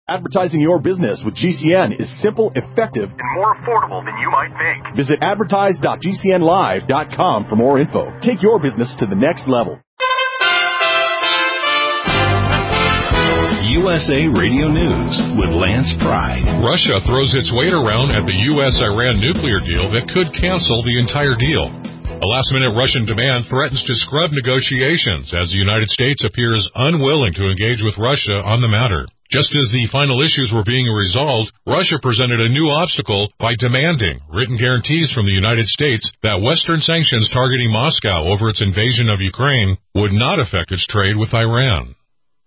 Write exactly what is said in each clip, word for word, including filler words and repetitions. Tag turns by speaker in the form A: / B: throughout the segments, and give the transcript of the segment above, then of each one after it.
A: Advertising your business with G C N is simple, effective,
B: and more affordable than you might think.
A: Visit advertise dot g c n live dot com for more info. Take your business to the next level.
C: U S A Radio News with Lance Pride.
D: Russia throws its weight around at the U S Iran nuclear deal that could cancel the entire deal. A last-minute Russian demand threatens to scrub negotiations as the United States appears unwilling to engage with Russia on the matter. Just as the final issues were being resolved, Russia presented a new obstacle by demanding written guarantees from the United States that Western sanctions targeting Moscow over its invasion of Ukraine would not affect its trade with Iran.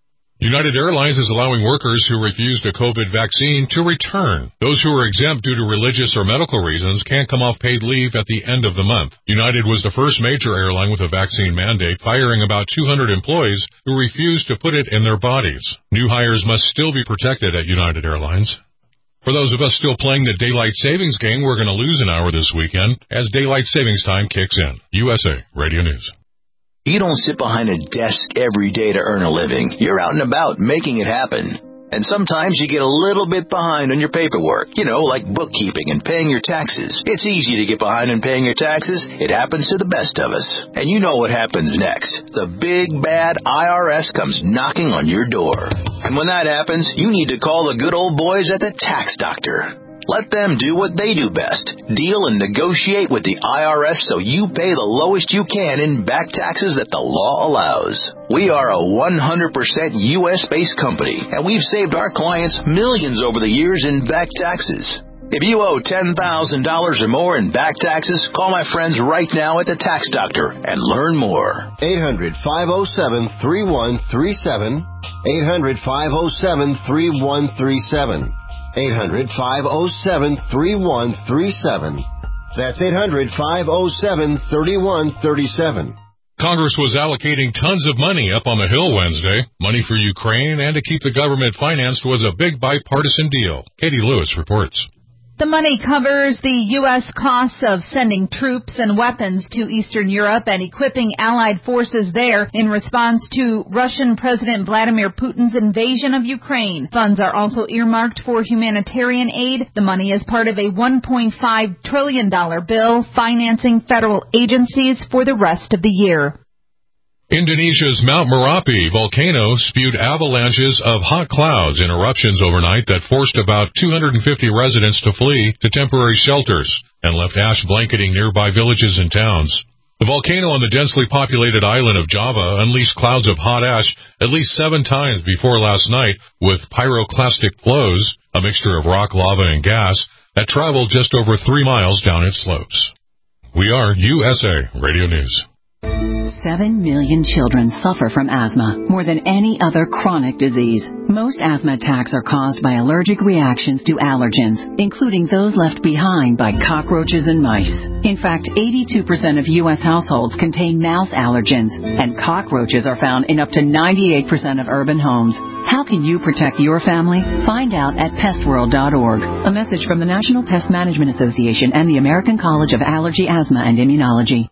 D: United Airlines is allowing workers who refused a COVID vaccine to return. Those who are exempt due to religious or medical reasons can't come off paid leave at the end of the month. United was the first major airline with a vaccine mandate, firing about two hundred employees who refused to put it in their bodies. New hires must still be protected at United Airlines. For those of us still playing the daylight savings game, we're going to lose an hour this weekend as daylight savings time kicks in. U S A Radio News.
E: You don't sit behind a desk every day to earn a living. You're out and about making it happen. And sometimes you get a little bit behind on your paperwork, you know, like bookkeeping and paying your taxes. It's easy to get behind in paying your taxes. It happens to the best of us. And you know what happens next. The big, bad I R S comes knocking on your door. And when that happens, you need to call the good old boys at the Tax Doctor. Let them do what they do best. Deal and negotiate with the I R S so you pay the lowest you can in back taxes that the law allows. We are a one hundred percent U S-based company, and we've saved our clients millions over the years in back taxes. If you owe ten thousand dollars or more in back taxes, call my friends right now at the Tax Doctor and learn more.
F: eight hundred, five oh seven, three one three seven. eight hundred, five oh seven, three one three seven. eight hundred, five oh seven, three one three seven. That's eight hundred, five oh seven, three one three seven.
D: Congress was allocating tons of money up on the Hill Wednesday. Money for Ukraine and to keep the government financed was a big bipartisan deal. Katie Lewis reports.
G: The money covers the U S costs of sending troops and weapons to Eastern Europe and equipping allied forces there in response to Russian President Vladimir Putin's invasion of Ukraine. Funds are also earmarked for humanitarian aid. The money is part of a one point five trillion dollars bill financing federal agencies for the rest of the year.
D: Indonesia's Mount Merapi volcano spewed avalanches of hot clouds in eruptions overnight that forced about two hundred fifty residents to flee to temporary shelters and left ash blanketing nearby villages and towns. The volcano on the densely populated island of Java unleashed clouds of hot ash at least seven times before last night with pyroclastic flows, a mixture of rock, lava, and gas, that traveled just over three miles down its slopes. We are U S A Radio News.
H: Seven million children suffer from asthma, more than any other chronic disease. Most asthma attacks are caused by allergic reactions to allergens, including those left behind by cockroaches and mice. In fact, eighty-two percent of U S households contain mouse allergens, and cockroaches are found in up to ninety-eight percent of urban homes. How can you protect your family? Find out at pest world dot org. A message from the National Pest Management Association and the American College of Allergy, Asthma, and Immunology.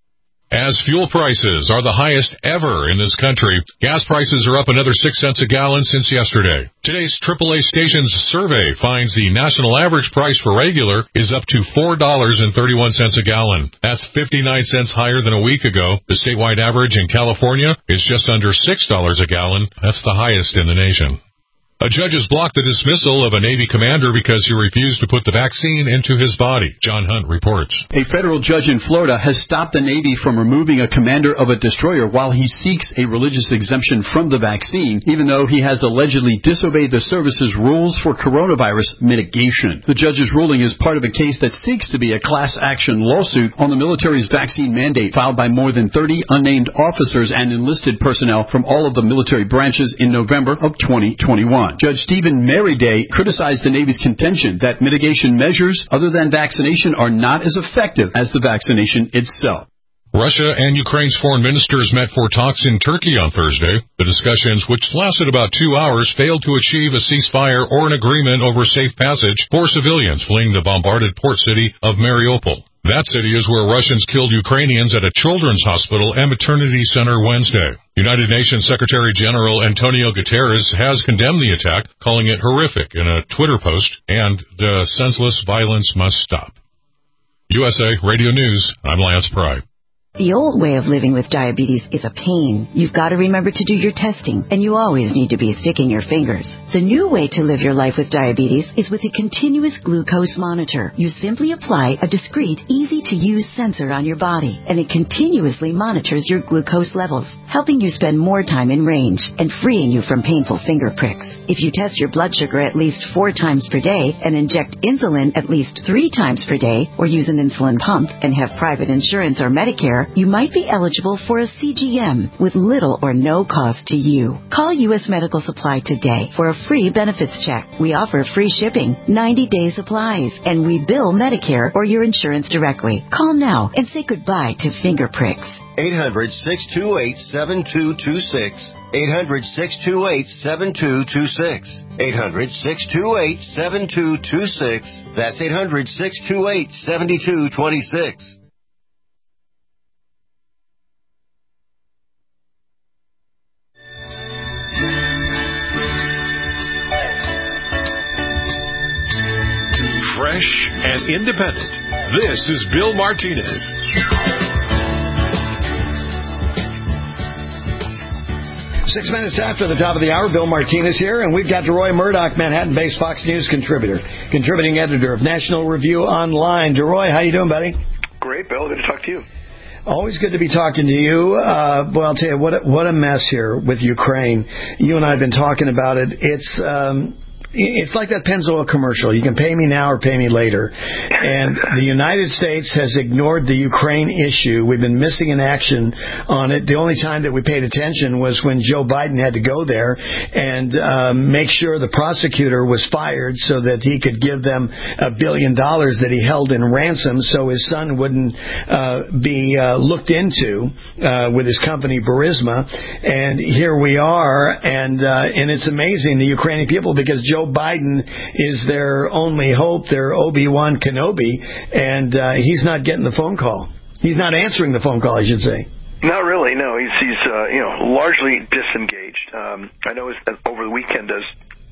D: As fuel prices are the highest ever in this country, gas prices are up another six cents a gallon since yesterday. Today's triple A Stations survey finds the national average price for regular is up to four dollars and thirty-one cents a gallon. That's fifty-nine cents higher than a week ago. The statewide average in California is just under six dollars a gallon. That's the highest in the nation. A judge has blocked the dismissal of a Navy commander because he refused to put the vaccine into his body. John Hunt reports.
I: A federal judge in Florida has stopped the Navy from removing a commander of a destroyer while he seeks a religious exemption from the vaccine, even though he has allegedly disobeyed the service's rules for coronavirus mitigation. The judge's ruling is part of a case that seeks to be a class action lawsuit on the military's vaccine mandate filed by more than thirty unnamed officers and enlisted personnel from all of the military branches in November of twenty twenty-one. Judge Stephen Merriday criticized the Navy's contention that mitigation measures other than vaccination are not as effective as the vaccination itself.
D: Russia and Ukraine's foreign ministers met for talks in Turkey on Thursday. The discussions, which lasted about two hours, failed to achieve a ceasefire or an agreement over safe passage for civilians fleeing the bombarded port city of Mariupol. That city is where Russians killed Ukrainians at a children's hospital and maternity center Wednesday. United Nations Secretary General Antonio Guterres has condemned the attack, calling it horrific in a Twitter post, and the senseless violence must stop. U S A Radio News, I'm Lance Pry.
J: The old way of living with diabetes is a pain. You've got to remember to do your testing, and you always need to be sticking your fingers. The new way to live your life with diabetes is with a continuous glucose monitor. You simply apply a discreet, easy-to-use sensor on your body, and it continuously monitors your glucose levels, helping you spend more time in range and freeing you from painful finger pricks. If you test your blood sugar at least four times per day and inject insulin at least three times per day, or use an insulin pump and have private insurance or Medicare, you might be eligible for a C G M with little or no cost to you. Call U S Medical Supply today for a free benefits check. We offer free shipping, ninety-day supplies, and we bill Medicare or your insurance directly. Call now and say goodbye to finger pricks.
F: eight hundred, six two eight, seven two two six. eight hundred, six two eight, seven two two six. eight hundred, six two eight, seven two two six. That's eight hundred, six two eight, seven two two six.
C: Fresh and independent. This is Bill Martinez.
K: Six minutes after the top of the hour, Bill Martinez here, and we've got DeRoy Murdoch, Manhattan-based Fox News contributor, contributing editor of National Review Online. DeRoy, how you doing, buddy?
L: Great, Bill. Good to talk to you.
K: Always good to be talking to you. Uh, well, I'll tell you, what a, what a mess here with Ukraine. You and I have been talking about it. It's... Um, It's like that Pennzoil commercial. You can pay me now or pay me later. And the United States has ignored the Ukraine issue. We've been missing in action on it. The only time that we paid attention was when Joe Biden had to go there and um, make sure the prosecutor was fired so that he could give them a billion dollars that he held in ransom so his son wouldn't uh, be uh, looked into uh, with his company Burisma. And here we are. And, uh, and it's amazing, the Ukrainian people, because Joe Biden is their only hope, their Obi-Wan Kenobi, and uh, he's not getting the phone call. He's not answering the phone call, I should say.
L: Not really, no. He's, he's uh, you know, largely disengaged. Um, I know as, over the weekend as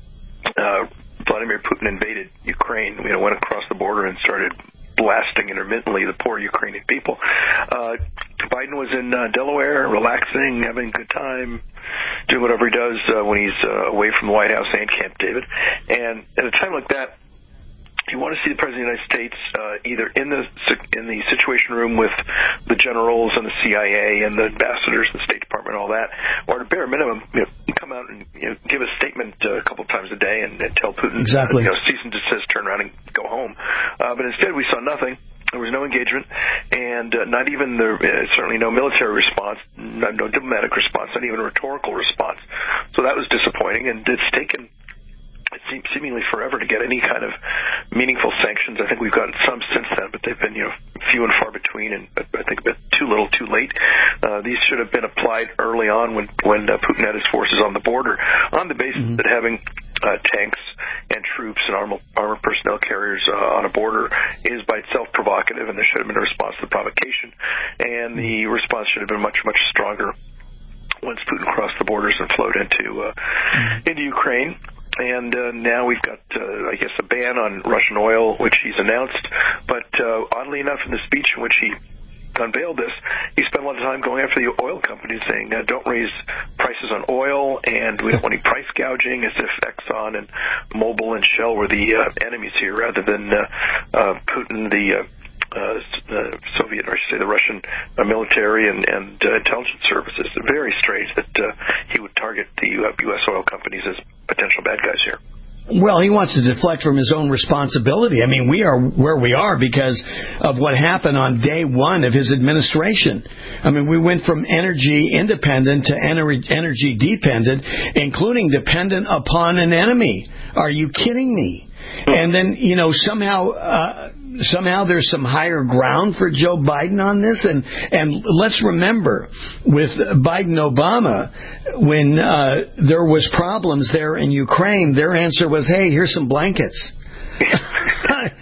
L: uh, Vladimir Putin invaded Ukraine, you know, went across the border and started blasting intermittently the poor Ukrainian people. Uh, Biden was in uh, Delaware, relaxing, having a good time, doing whatever he does uh, when he's uh, away from the White House and Camp David. And at a time like that, you want to see the President of the United States uh, either in the in the Situation Room with the generals and the C I A and the ambassadors and the State Department and all that, or at a bare minimum, you know, come out and you know, give a statement uh, a couple times a day and, and tell Putin,
K: exactly.
L: uh, you know, cease and desist, turn around and go home. Uh, but instead, we saw nothing. There was no engagement, and uh, not even the uh, certainly no military response, no, no diplomatic response, not even a rhetorical response. So that was disappointing, and it's taken. It seems seemingly forever to get any kind of meaningful sanctions. I think we've gotten some since then, but they've been, you know, few and far between, and I think a bit too little, too late. Uh, these should have been applied early on when when uh, Putin had his forces on the border, on the basis mm-hmm. that having uh, tanks and troops and armor, armored personnel carriers uh, on a border is by itself provocative, and there should have been a response to the provocation, and the response should have been much, much stronger once Putin crossed the borders and flowed into uh, mm-hmm. into Ukraine. And uh, now we've got, uh, I guess, a ban on Russian oil, which he's announced. But uh, oddly enough, in the speech in which he unveiled this, he spent a lot of time going after the oil companies, saying, uh, don't raise prices on oil, and we don't want any price gouging, as if Exxon and Mobil and Shell were the uh, enemies here, rather than uh, uh, Putin, the uh, Uh, uh, Soviet, or I should say the Russian uh, military and, and uh, intelligence services. It's very strange that uh, he would target the uh, U S oil companies as potential bad guys here.
K: Well, he wants to deflect from his own responsibility. I mean, we are where we are because of what happened on day one of his administration. I mean, we went from energy independent to energy dependent, including dependent upon an enemy. Are you kidding me? And then, you know, somehow... Uh, Somehow there's some higher ground for Joe Biden on this. And, and let's remember, with Biden-Obama, when uh, there was problems there in Ukraine, their answer was, hey, here's some blankets. I,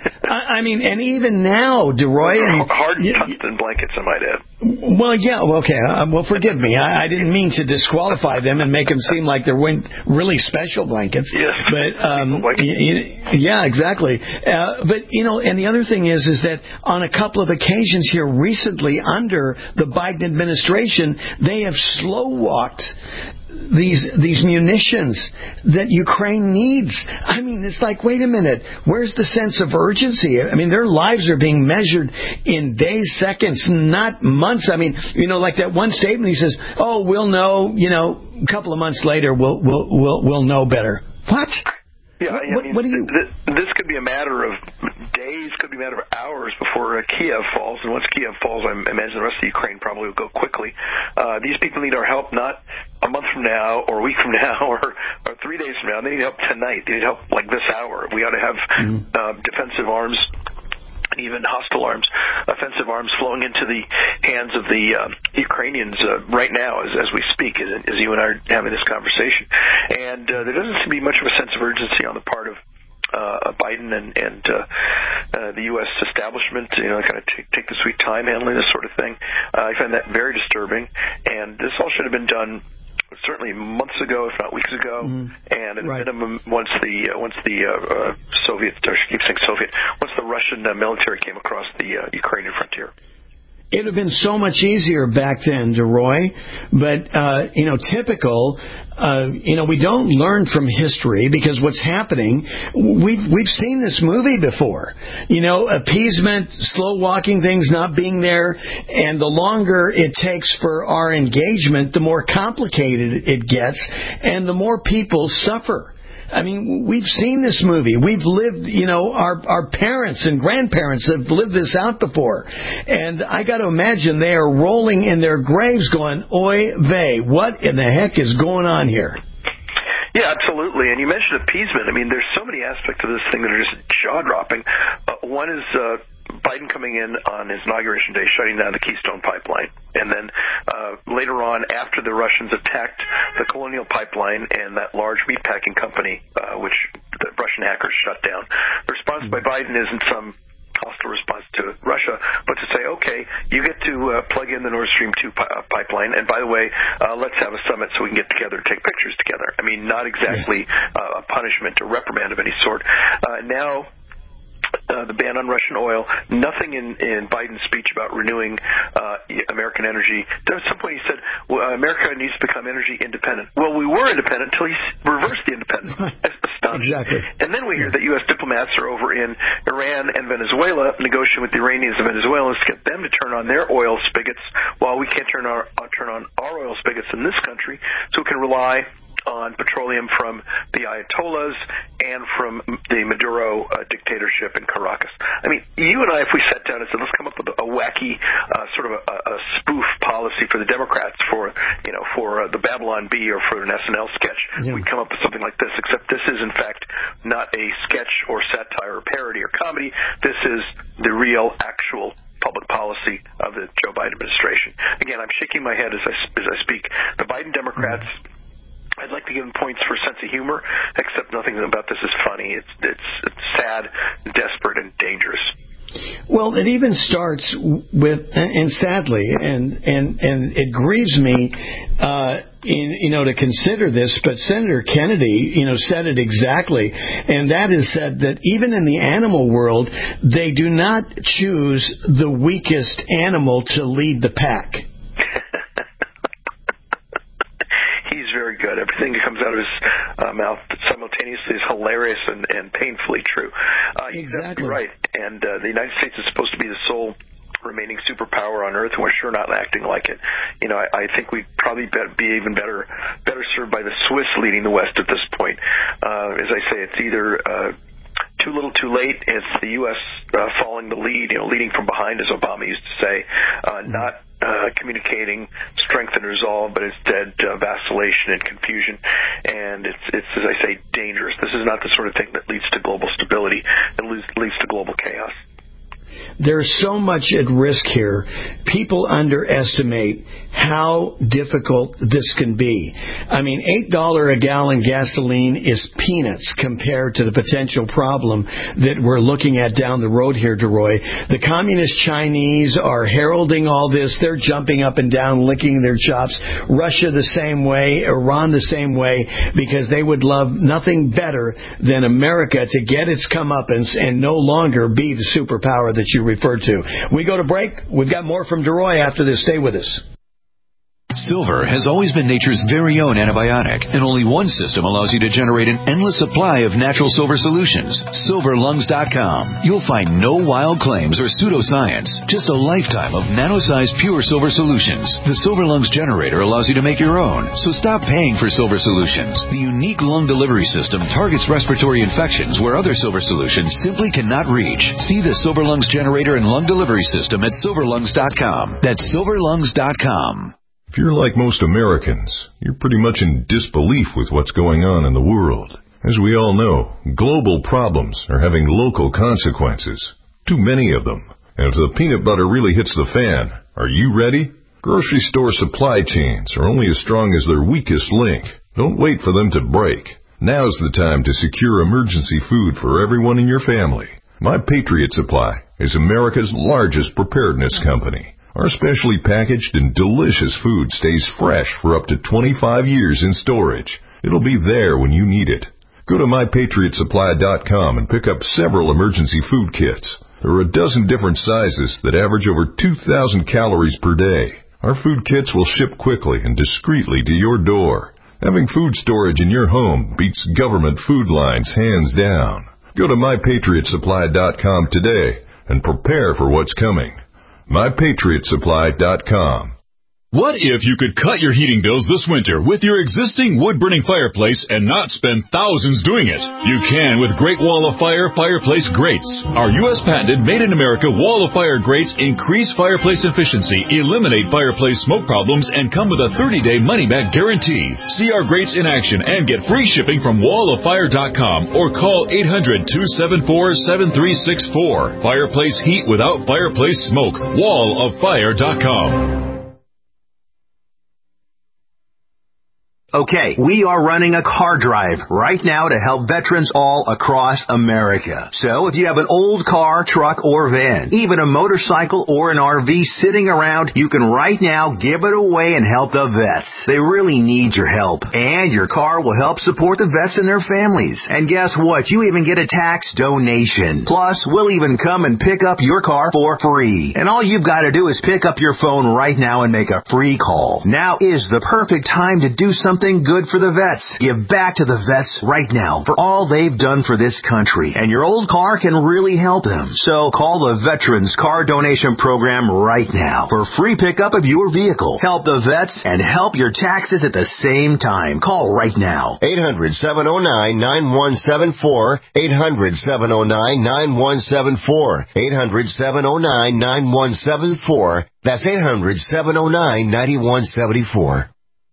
K: I mean, and even now, DeRoy, and
L: hard tungsten blankets, I might add.
K: Well, yeah, okay. Uh, well, forgive me. I, I didn't mean to disqualify them and make them seem like they're really special blankets.
L: Yes.
K: But um, y- y- yeah, exactly. Uh, but you know, and the other thing is, is that on a couple of occasions here recently, under the Biden administration, they have slow walked these these munitions that Ukraine needs. I mean, it's like, wait a minute, where's the sense of urgency? I mean, their lives are being measured in days, seconds, not months. I mean, you know, like that one statement, he says, oh, we'll know, you know, a couple of months later, we'll we'll we'll, we'll know better. What?
L: Yeah,
K: what,
L: I mean,
K: what do you...
L: Th- this could be a matter of days, could be a matter of hours before uh, Kiev falls. And once Kiev falls, I imagine the rest of Ukraine probably will go quickly. Uh, these people need our help not a month from now or a week from now or, or three days from now. They need help tonight. They need help like this hour. We ought to have mm-hmm. uh, defensive arms, even hostile arms, offensive arms flowing into the hands of the uh, Ukrainians uh, right now as, as we speak, as, as you and I are having this conversation. And uh, there doesn't seem to be much of a sense of urgency on the part of uh, Biden and, and uh, uh, the U S establishment, you know, kind of take, take the sweet time handling this sort of thing. Uh, I find that very disturbing. And this all should have been done certainly months ago, if not weeks ago, mm-hmm. and at right. a minimum, once the uh, once the uh, uh, Soviet, or I keep saying Soviet, once the Russian uh, military came across the uh, Ukrainian frontier.
K: It would have been so much easier back then, DeRoy, but, uh, you know, typical, uh, you know, we don't learn from history because what's happening, we've, we've seen this movie before. You know, appeasement, slow walking things, not being there, and the longer it takes for our engagement, the more complicated it gets, and the more people suffer. I mean, we've seen this movie. We've lived, you know, our our parents and grandparents have lived this out before. And I got to imagine they are rolling in their graves going, oy vey, what in the heck is going on here?
L: Yeah, absolutely. And you mentioned appeasement. I mean, there's so many aspects of this thing that are just jaw-dropping. Uh, one is uh, Biden coming in on his inauguration day, shutting down the Keystone Pipeline. And then uh, later on, after the Russians attacked the Colonial Pipeline and that large meatpacking company, uh, which the Russian hackers shut down, the response by Biden isn't some hostile response to Russia, but to say, okay, you get to uh, plug in the Nord Stream two pi- uh, pipeline, and by the way, uh, let's have a summit so we can get together and take pictures together. I mean, not exactly uh, a punishment or reprimand of any sort. Uh, now, Uh, the ban on Russian oil, nothing in, in Biden's speech about renewing uh, American energy. At some point he said, well, America needs to become energy independent. Well, we were independent until he reversed the independence. That's astonishing.
K: Exactly.
L: And then we hear that U S diplomats are over in Iran and Venezuela negotiating with the Iranians and Venezuelans to get them to turn on their oil spigots while we can't turn, our, uh, turn on our oil spigots in this country, so we can rely on petroleum from the Ayatollahs and from the Maduro uh, dictatorship in Caracas. I mean, you and I, if we sat down and said, let's come up with a wacky uh, sort of a, a spoof policy for the Democrats for, you know, for uh, the Babylon Bee or for an S N L sketch, yeah. we'd come up with something like this, except this is, in fact, not a sketch or satire or parody or comedy. This is the real, actual public policy of the Joe Biden administration. Again, I'm shaking my head as I, as I speak. The Biden Democrats... Mm-hmm. I'd like to give them points for sense of humor, except nothing about this is funny. It's it's, it's sad, desperate, and dangerous.
K: Well, it even starts with, and sadly, and and and it grieves me, uh, in, you know, to consider this, but Senator Kennedy, you know, said it exactly, and that is said that even in the animal world, they do not choose the weakest animal to lead the pack.
L: Very good. Everything that comes out of his uh, mouth simultaneously is hilarious and, and painfully true. Uh,
K: exactly.
L: Right. And uh, the United States is supposed to be the sole remaining superpower on Earth, and we're sure not acting like it. You know, I, I think we'd probably be even better better served by the Swiss leading the West at this point. Uh, as I say, it's either uh, too little, too late. It's the U S uh, following the lead, you know, leading from behind, as Obama used to say, uh, not uh, communicating strength and resolve, but instead uh, vacillation and confusion. And it's, it's, as I say, dangerous. This is not the sort of thing that leads to global stability. It leads, leads to global chaos.
K: There's so much at risk here. People underestimate how difficult this can be. I mean, eight dollars a gallon gasoline is peanuts compared to the potential problem that we're looking at down the road here, DeRoy. The communist Chinese are heralding all this. They're jumping up and down, licking their chops. Russia the same way, Iran the same way, because they would love nothing better than America to get its comeuppance and no longer be the superpower that you referred to. We go to break. We've got more from DeRoy after this. Stay with us.
M: Silver has always been nature's very own antibiotic, and only one system allows you to generate an endless supply of natural silver solutions. silver lungs dot com. You'll find no wild claims or pseudoscience, just a lifetime of nano-sized pure silver solutions. The Silver Lungs generator allows you to make your own, so stop paying for silver solutions. The unique lung delivery system targets respiratory infections where other silver solutions simply cannot reach. See the Silver Lungs generator and lung delivery system at silver lungs dot com. That's silver lungs dot com.
N: If you're like most Americans, you're pretty much in disbelief with what's going on in the world. As we all know, global problems are having local consequences. Too many of them. And if the peanut butter really hits the fan, are you ready? Grocery store supply chains are only as strong as their weakest link. Don't wait for them to break. Now's the time to secure emergency food for everyone in your family. My Patriot Supply is America's largest preparedness company. Our specially packaged and delicious food stays fresh for up to twenty-five years in storage. It'll be there when you need it. Go to my patriot supply dot com and pick up several emergency food kits. There are a dozen different sizes that average over two thousand calories per day. Our food kits will ship quickly and discreetly to your door. Having food storage in your home beats government food lines hands down. Go to my patriot supply dot com today and prepare for what's coming. my patriot supply dot com.
O: What if you could cut your heating bills this winter with your existing wood-burning fireplace and not spend thousands doing it? You can with Great Wall of Fire Fireplace Grates. Our U S patented made-in-America Wall of Fire grates increase fireplace efficiency, eliminate fireplace smoke problems, and come with a thirty-day money-back guarantee. See our grates in action and get free shipping from wall of fire dot com or call eight hundred, two seven four, seven three six four. Fireplace heat without fireplace smoke. wall of fire dot com.
P: Okay, we are running a car drive right now to help veterans all across America. So if you have an old car, truck, or van, even a motorcycle or an R V sitting around, you can right now give it away and help the vets. They really need your help. And your car will help support the vets and their families. And guess what? You even get a tax donation. Plus, we'll even come and pick up your car for free. And all you've got to do is pick up your phone right now and make a free call. Now is the perfect time to do something good for the vets. Give back to the vets right now for all they've done for this country, and your old car can really help them. So call the Veterans Car Donation Program right now for free pickup of your vehicle. Help the vets and help your taxes at the same time. Call right now.
F: eight hundred, seven oh nine, nine one seven four. eight hundred, seven oh nine, nine one seven four. eight hundred, seven oh nine, nine one seven four. That's eight hundred, seven oh nine, nine one seven four.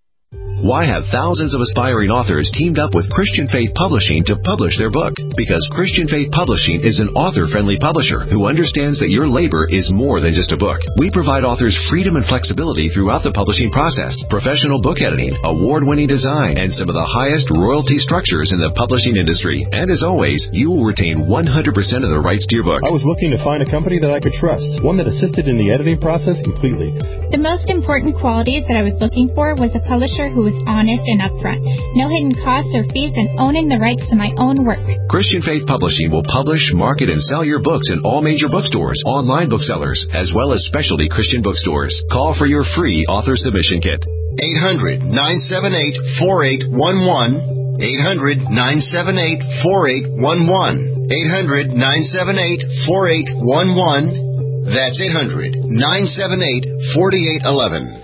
Q: Why have thousands of aspiring authors teamed up with Christian Faith Publishing to publish their book? Because Christian Faith Publishing is an author-friendly publisher who understands that your labor is more than just a book. We provide authors freedom and flexibility throughout the publishing process, professional book editing, award-winning design, and some of the highest royalty structures in the publishing industry. And as always, you will retain one hundred percent of the rights to your book.
R: I was looking to find a company that I could trust, one that assisted in the editing process completely.
S: The most important qualities that I was looking for was a publisher who was honest and upfront, no hidden costs or fees, and owning the rights to my own work.
Q: Christian Faith Publishing will publish, market, and sell your books in all major bookstores, online booksellers, as well as specialty Christian bookstores. Call for your free author submission kit.
F: eight hundred, nine seven eight, four eight one one. eight hundred, nine seven eight, four eight one one. eight hundred, nine seven eight, four eight one one. That's eight hundred, nine seven eight, four eight one one.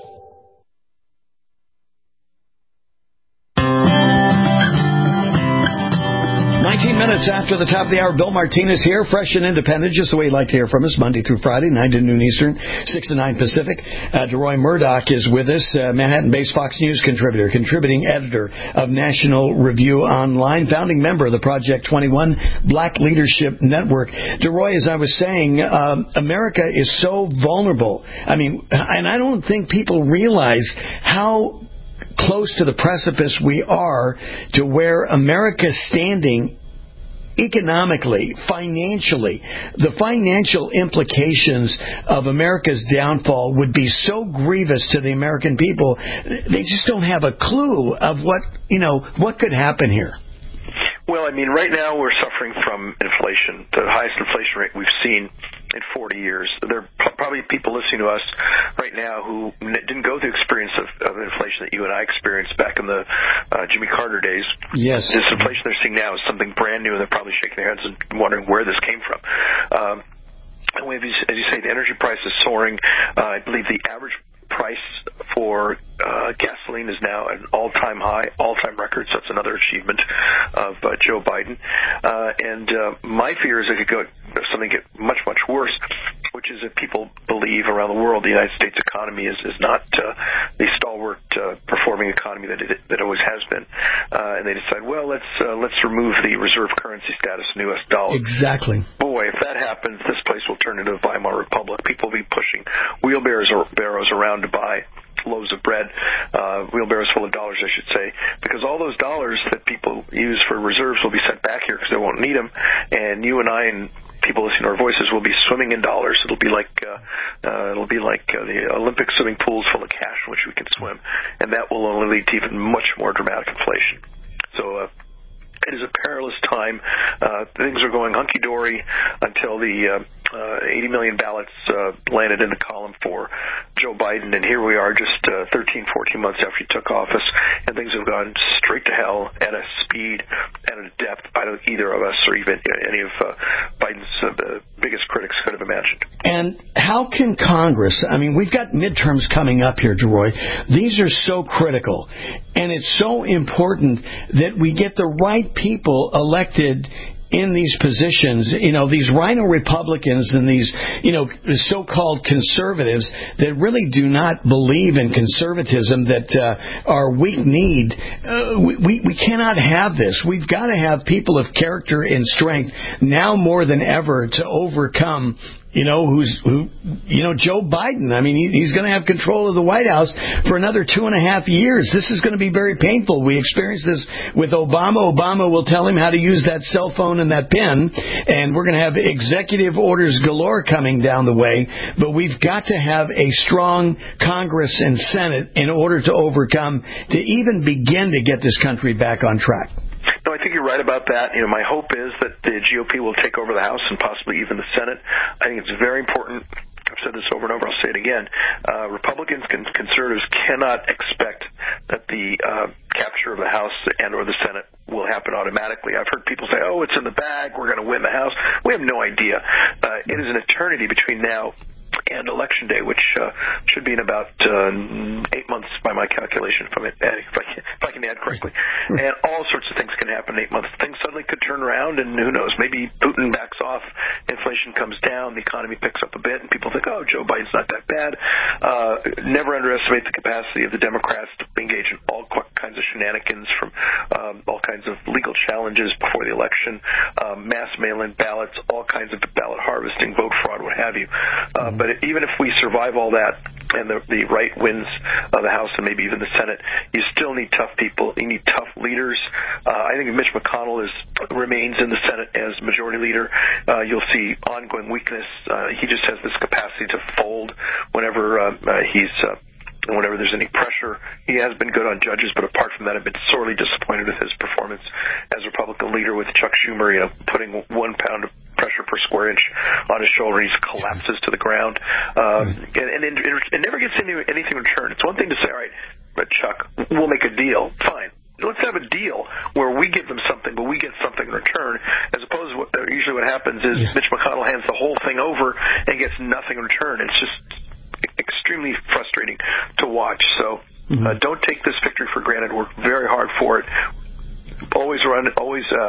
K: nineteen minutes after the top of the hour, Bill Martinez here, fresh and independent, just the way you like to hear from us, Monday through Friday, nine to noon Eastern, six to nine Pacific. Uh, DeRoy Murdoch is with us, uh, Manhattan-based Fox News contributor, contributing editor of National Review Online, founding member of the Project twenty-one Black Leadership Network. DeRoy, as I was saying, um, America is so vulnerable. I mean, and I don't think people realize how close to the precipice we are to where America's standing economically, financially. The financial implications of America's downfall would be so grievous to the American people. They just don't have a clue of what, you know, what could happen here.
L: Well, I mean, right now we're suffering from inflation, the highest inflation rate we've seen in forty years. There are probably people listening to us right now who didn't go through the experience of, of inflation that you and I experienced back in the uh, Jimmy Carter days.
K: Yes.
L: This inflation they're seeing now is something brand new, and they're probably shaking their heads and wondering where this came from. Um, and as you say, the energy price is soaring. Uh, I believe the average price for uh, gasoline is now at an all-time high, all-time record, so that's another achievement of uh, Joe Biden. Uh, and uh, my fear is it could go, something get much, much worse, which is that people believe around the world the United States economy is, is not uh, the stalwart uh, performing economy that it, that it always has been. Uh, and they decide, well, let's uh, let's remove the reserve currency status in U S dollar.
K: Exactly.
L: Boy, if that happens, this place will turn into a Weimar Republic. People will be pushing wheelbarrows or barrows around to buy loaves of bread, uh, wheelbarrows full of dollars, I should say, because all those dollars that people use for reserves will be sent back here because they won't need them, and you and I and people listening to our voices will be swimming in dollars. It'll be like uh, uh, it'll be like uh, the Olympic swimming pools full of cash in which we can swim, and that will only lead to even much more dramatic inflation. So uh, it is a perilous time. Uh, things are going hunky-dory until the uh, uh, eighty million ballots uh, landed in the column for Joe Biden, and here we are just uh, thirteen, fourteen months after he took office, and things have gone straight to hell at a speed and a depth I don't either of us or even any of uh, Biden's uh, biggest critics could have imagined.
K: And how can Congress, I mean, we've got midterms coming up here, DeRoy. These are so critical, and it's so important that we get the right people elected in these positions, you know, these rhino Republicans and these, you know, so-called conservatives that really do not believe in conservatism, that uh, are weak-kneed. Uh, we, we cannot have this. We've got to have people of character and strength now more than ever to overcome, you know, who's, who, you know, Joe Biden. I mean, he, he's going to have control of the White House for another two and a half years. This is going to be very painful. We experienced this with Obama. Obama will tell him how to use that cell phone and that pen, and we're going to have executive orders galore coming down the way. But we've got to have a strong Congress and Senate in order to overcome, to even begin to get this country back on track.
L: No, I think you're right about that. You know, my hope is that the G O P will take over the House and possibly even the Senate. I think it's very important. I've said this over and over. I'll say it again. Uh, Republicans and conservatives cannot expect that the uh, capture of the House and or the Senate will happen automatically. I've heard people say, oh, it's in the bag. We're going to win the House. We have no idea. Uh, it is an eternity between now and Election Day, which uh, should be in about uh, eight months by my calculation, if, I'm, if, I can, if I can add correctly. And all sorts of things can happen in eight months. Things suddenly could turn around, and who knows, maybe Putin backs off, inflation comes down, the economy picks up a bit, and people think, oh, Joe Biden's not that bad. Uh, never underestimate the capacity of the Democrats to engage in all kinds of shenanigans, from um, all kinds of legal challenges before the election, uh, mass mail-in ballots, all kinds of ballot harvesting, vote fraud, what have you. Uh, but But even if we survive all that and the, the right wins of the House and maybe even the Senate, you still need tough people. You need tough leaders. Uh, I think if Mitch McConnell is remains in the Senate as majority leader, uh, you'll see ongoing weakness. Uh, he just has this capacity to fold whenever uh, uh, he's uh, whenever there's any pressure. He has been good on judges, but apart from that, I've been sorely disappointed with his performance as Republican leader, with Chuck Schumer, you know, putting one pound of pressure per square inch on his shoulder. He just collapses to the ground. Um, and, and it, it never gets any, anything in return. It's one thing to say, all right, but Chuck, we'll make a deal. Fine. Let's have a deal where we give them something, but we get something in return, as opposed to what, uh, usually what happens is yeah. Mitch McConnell hands the whole thing over and gets nothing in return. It's just extremely frustrating to watch. So mm-hmm. uh, don't take this victory for granted. Work very hard for it. Always run, always uh,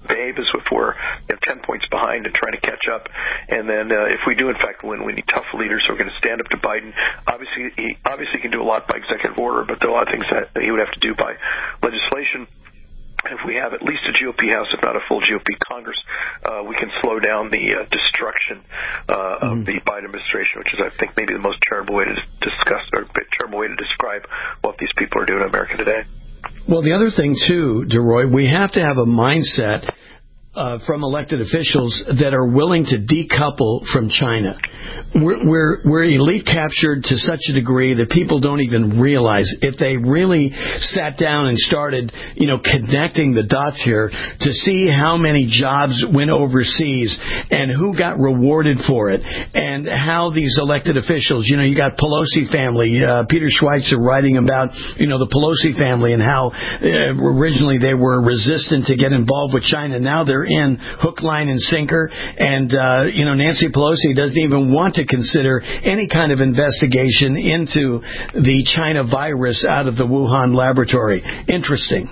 L: behave as if we're you know, ten points behind and trying to catch up. And then uh, if we do, in fact, win, we need tough leaders who are going to stand up to Biden. Obviously, he obviously can do a lot by executive order, but there are a lot of things that he would have to do by legislation. If we have at least a G O P House, if not a full G O P Congress, uh, we can slow down the uh, destruction uh, mm-hmm. of the Biden administration, which is, I think, maybe the most terrible way to discuss or terrible way to describe what these people are doing in America today.
K: Well, the other thing, too, DeRoy, we have to have a mindset Uh, from elected officials that are willing to decouple from China. We're, we're, we're elite captured to such a degree that people don't even realize. If they really sat down and started, you know, connecting the dots here to see how many jobs went overseas and who got rewarded for it, and how these elected officials, you know, you got Pelosi family, uh, Peter Schweitzer writing about, you know, the Pelosi family and how uh, originally they were resistant to get involved with China. Now they're in hook, line, and sinker. And, uh, you know, Nancy Pelosi doesn't even want to consider any kind of investigation into the China virus out of the Wuhan laboratory. Interesting.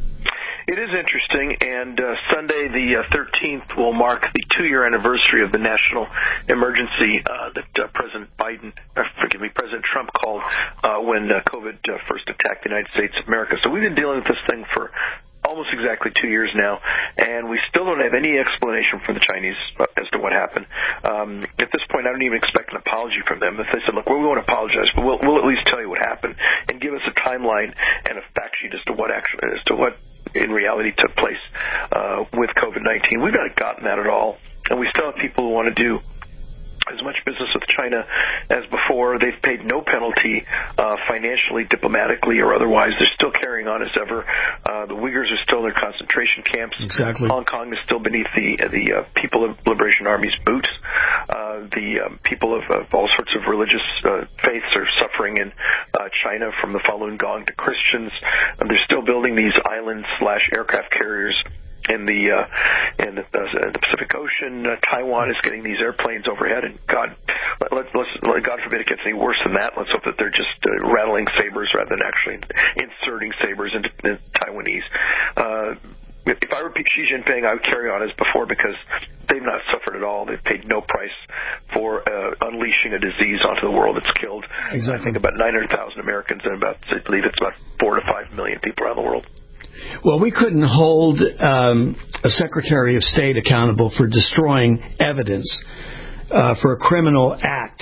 L: It is interesting, and uh, Sunday the uh, thirteenth will mark the two-year anniversary of the national emergency uh, that uh, President Biden, uh, forgive me, President Trump called uh, when uh, COVID uh, first attacked the United States of America. So we've been dealing with this thing for almost exactly two years now, and we still don't have any explanation from the Chinese as to what happened. Um, at this point, I don't even expect an apology from them. If they said, look, well, we won't apologize, but we'll, we'll at least tell you what happened and give us a timeline and a fact sheet as to what actually, as to what in reality took place uh, with COVID nineteen. We've not gotten that at all, and we still have people who want to do as much business with China as before. They've paid no penalty uh, financially, diplomatically, or otherwise. They're still carrying on as ever. Uh, the Uyghurs are still in their concentration camps.
K: Exactly.
L: Hong Kong is still beneath the the uh, People of Liberation Army's boots. Uh, the um, people of, of all sorts of religious uh, faiths are suffering in uh, China, from the Falun Gong to Christians. And they're still building these island slash aircraft carriers in the uh, in the, uh, the Pacific Ocean. Uh, Taiwan is getting these airplanes overhead, and God, let, let's let, God forbid it gets any worse than that. Let's hope that they're just uh, rattling sabers rather than actually inserting sabers into the Taiwanese. Uh, if I were Xi Jinping, I would carry on as before, because they've not suffered at all. They've paid no price for uh, unleashing a disease onto the world that's killed,
K: exactly.
L: I think, about nine hundred thousand Americans, and about, I believe it's about four to five million people around the world.
K: Well, we couldn't hold um, a Secretary of State accountable for destroying evidence uh, for a criminal act.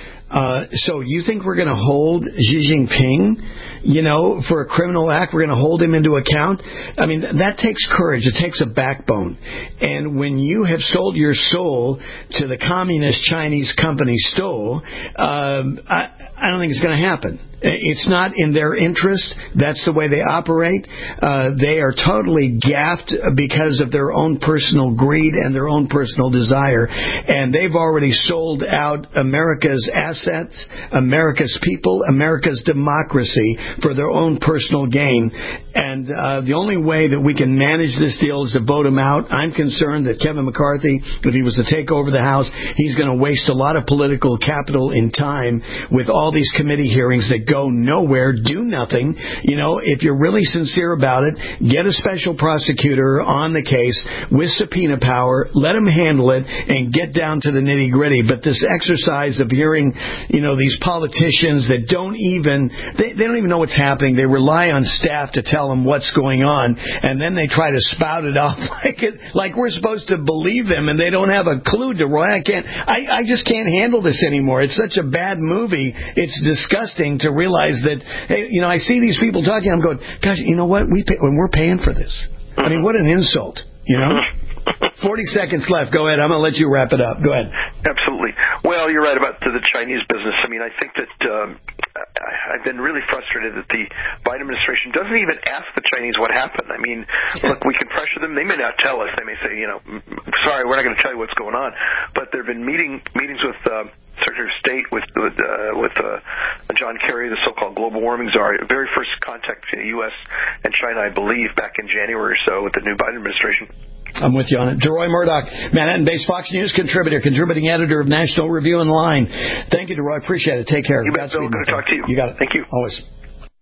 K: Uh, so you think we're going to hold Xi Jinping, you know, for a criminal act? We're going to hold him into account? I mean, that takes courage. It takes a backbone. And when you have sold your soul to the communist Chinese company Stoll, uh, I, I don't think it's going to happen. It's not in their interest. That's the way they operate. Uh, they are totally gaffed because of their own personal greed and their own personal desire. And they've already sold out America's assets, America's people, America's democracy for their own personal gain. And uh, the only way that we can manage this deal is to vote him out. I'm concerned that Kevin McCarthy, if he was to take over the House, he's going to waste a lot of political capital and time with all these committee hearings that go nowhere, do nothing. You know, if you're really sincere about it, get a special prosecutor on the case with subpoena power, let him handle it, and get down to the nitty gritty. But this exercise of hearing, you know, these politicians that don't even, they, they don't even know what's happening. They rely on staff to tell them what's going on, and then they try to spout it off like it, like we're supposed to believe them, and they don't have a clue, DeRoy. I can't, I, I just can't handle this anymore. It's such a bad movie. It's disgusting to realize that, hey, you know, I see these people talking, I'm going, gosh, you know what, we pay, when we're paying for this. I mean, what an insult, you know? forty seconds left. Go ahead. I'm going to let you wrap it up. Go ahead.
L: Absolutely. Well, you're right about the, the Chinese business. I mean, I think that um, I've been really frustrated that the Biden administration doesn't even ask the Chinese what happened. I mean, look, we can pressure them. They may not tell us. They may say, you know, sorry, we're not going to tell you what's going on. But there have been meeting, meetings with uh, Secretary of State, with with, uh, with uh, John Kerry, the so-called global warming czar, very first contact to the U S and China, I believe, back in January or so with the new Biden administration.
K: I'm with you on it. DeRoy Murdock, Manhattan-based Fox News contributor, contributing editor of National Review and Line. Thank you, DeRoy. Appreciate it. Take care.
L: You bet, Bill. Good to talk to you.
K: You got it.
L: Thank you.
K: Always.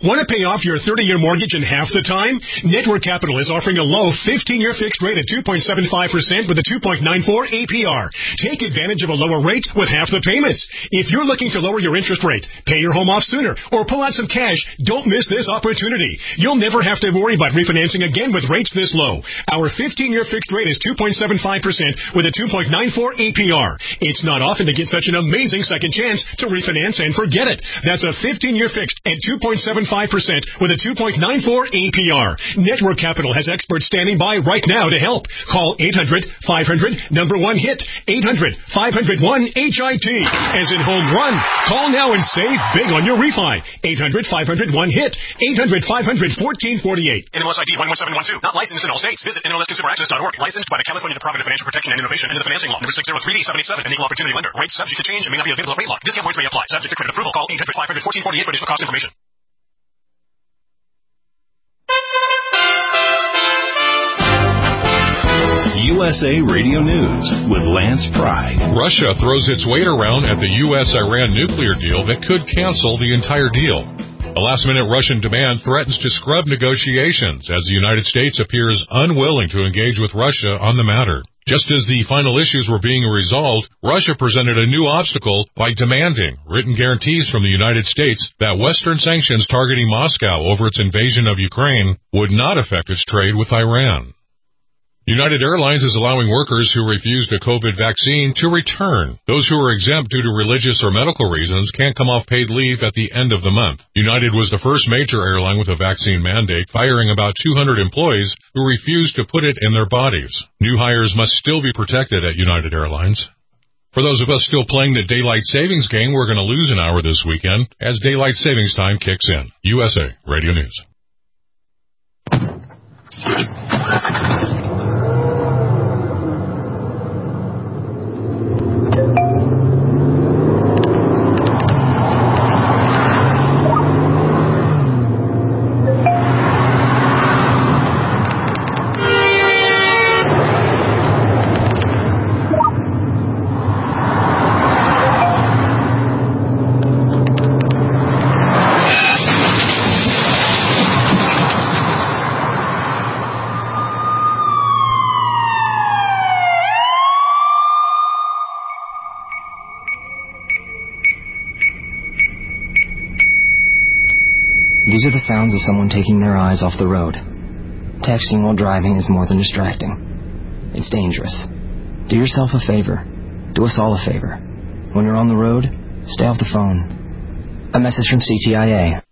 T: Want to pay off your thirty-year mortgage in half the time? Network Capital is offering a low fifteen-year fixed rate at two point seven five percent with a two point nine four A P R. Take advantage of a lower rate with half the payments. If you're looking to lower your interest rate, pay your home off sooner, or pull out some cash, don't miss this opportunity. You'll never have to worry about refinancing again with rates this low. Our fifteen-year fixed rate is two point seven five percent with a two point nine four A P R. It's not often to get such an amazing second chance to refinance and forget it. That's a fifteen-year fixed at two point seven five percent with a two point nine four A P R. Network Capital has experts standing by right now to help. Call eight hundred five hundred number one hit. eight hundred five hundred one H I T. As in home run. Call now and save big on your refi. eight hundred five hundred one hit. eight hundred five hundred fourteen forty-eight.
B: N M L S I D one one seven one two. Not licensed in all states. Visit N M L S consumer access dot org. Licensed by the California Department of Financial Protection and Innovation and the Financing Law. Number six zero three D seven eight seven. An equal opportunity lender. Rates subject to change and may not be available at rate lock. Discount points may apply. Subject to credit approval. Call eight hundred five hundred fourteen forty-eight for additional cost information.
C: U S A Radio News with Lance Pry.
D: Russia throws its weight around at the U S Iran nuclear deal that could cancel the entire deal. A last-minute Russian demand threatens to scrub negotiations as the United States appears unwilling to engage with Russia on the matter. Just as the final issues were being resolved, Russia presented a new obstacle by demanding written guarantees from the United States that Western sanctions targeting Moscow over its invasion of Ukraine would not affect its trade with Iran. United Airlines is allowing workers who refused a COVID vaccine to return. Those who are exempt due to religious or medical reasons can't come off paid leave at the end of the month. United was the first major airline with a vaccine mandate, firing about two hundred employees who refused to put it in their bodies. New hires must still be protected at United Airlines. For those of us still playing the daylight savings game, we're going to lose an hour this weekend as daylight savings time kicks in. U S A Radio News.
U: These are the sounds of someone taking their eyes off the road. Texting while driving is more than distracting. It's dangerous. Do yourself a favor. Do us all a favor. When you're on the road, stay off the phone. A message from C T I A.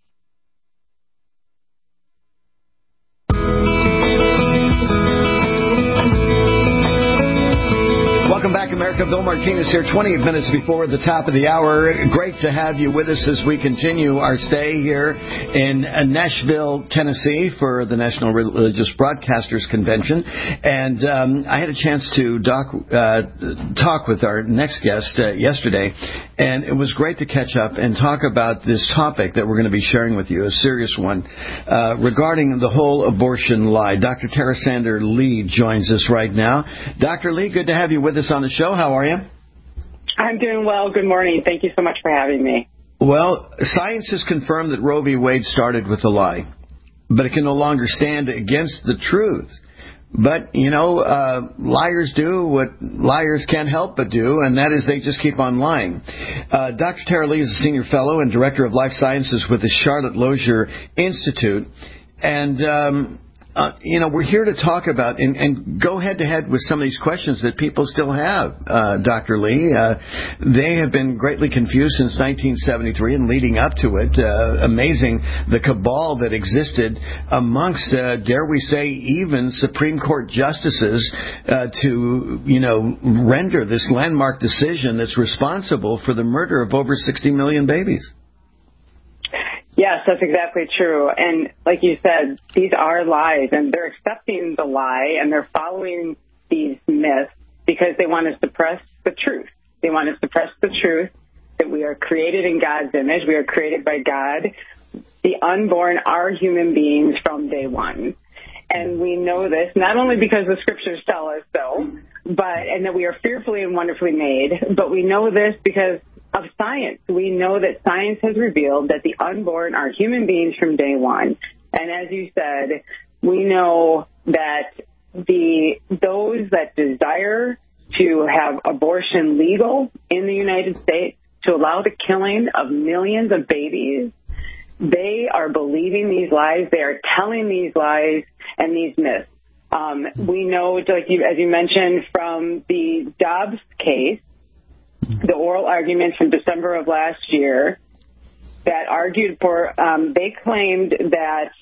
K: Welcome back, America. Bill Martinez here, twenty minutes before the top of the hour. Great to have you with us as we continue our stay here in Nashville, Tennessee for the National Religious Broadcasters Convention. And um, I had a chance to doc, uh, talk with our next guest uh, yesterday, and it was great to catch up and talk about this topic that we're going to be sharing with you, a serious one, uh, regarding the whole abortion lie. Doctor Tara Sander Lee joins us right now. Doctor Lee, good to have you with us on the show. How are you?
V: I'm doing well. Good morning. Thank you so much for having me.
K: Well, science has confirmed that Roe v. Wade started with a lie, but it can no longer stand against the truth. But, you know, uh, liars do what liars can't help but do, and that is they just keep on lying. Uh, Doctor Tara Lee is a senior fellow and director of life sciences with the Charlotte Lozier Institute. And, um, Uh, you know, we're here to talk about and, and go head-to-head with some of these questions that people still have, uh, Doctor Lee. Uh, they have been greatly confused since nineteen seventy-three and leading up to it. Uh, amazing the cabal that existed amongst, uh, dare we say, even Supreme Court justices uh, to, you know, render this landmark decision that's responsible for the murder of over sixty million babies.
V: Yes, that's exactly true. And like you said, these are lies, and they're accepting the lie, and they're following these myths because they want to suppress the truth. They want to suppress the truth that we are created in God's image. We are created by God. The unborn are human beings from day one. And we know this not only because the scriptures tell us so, but and that we are fearfully and wonderfully made, but we know this because of science. We know that science has revealed that the unborn are human beings from day one. And as you said, we know that the those that desire to have abortion legal in the United States, to allow the killing of millions of babies, they are believing these lies. They are telling these lies and these myths. Um, we know, like you, as you mentioned, from the Dobbs case, the oral arguments from December of last year that argued for, um, they claimed that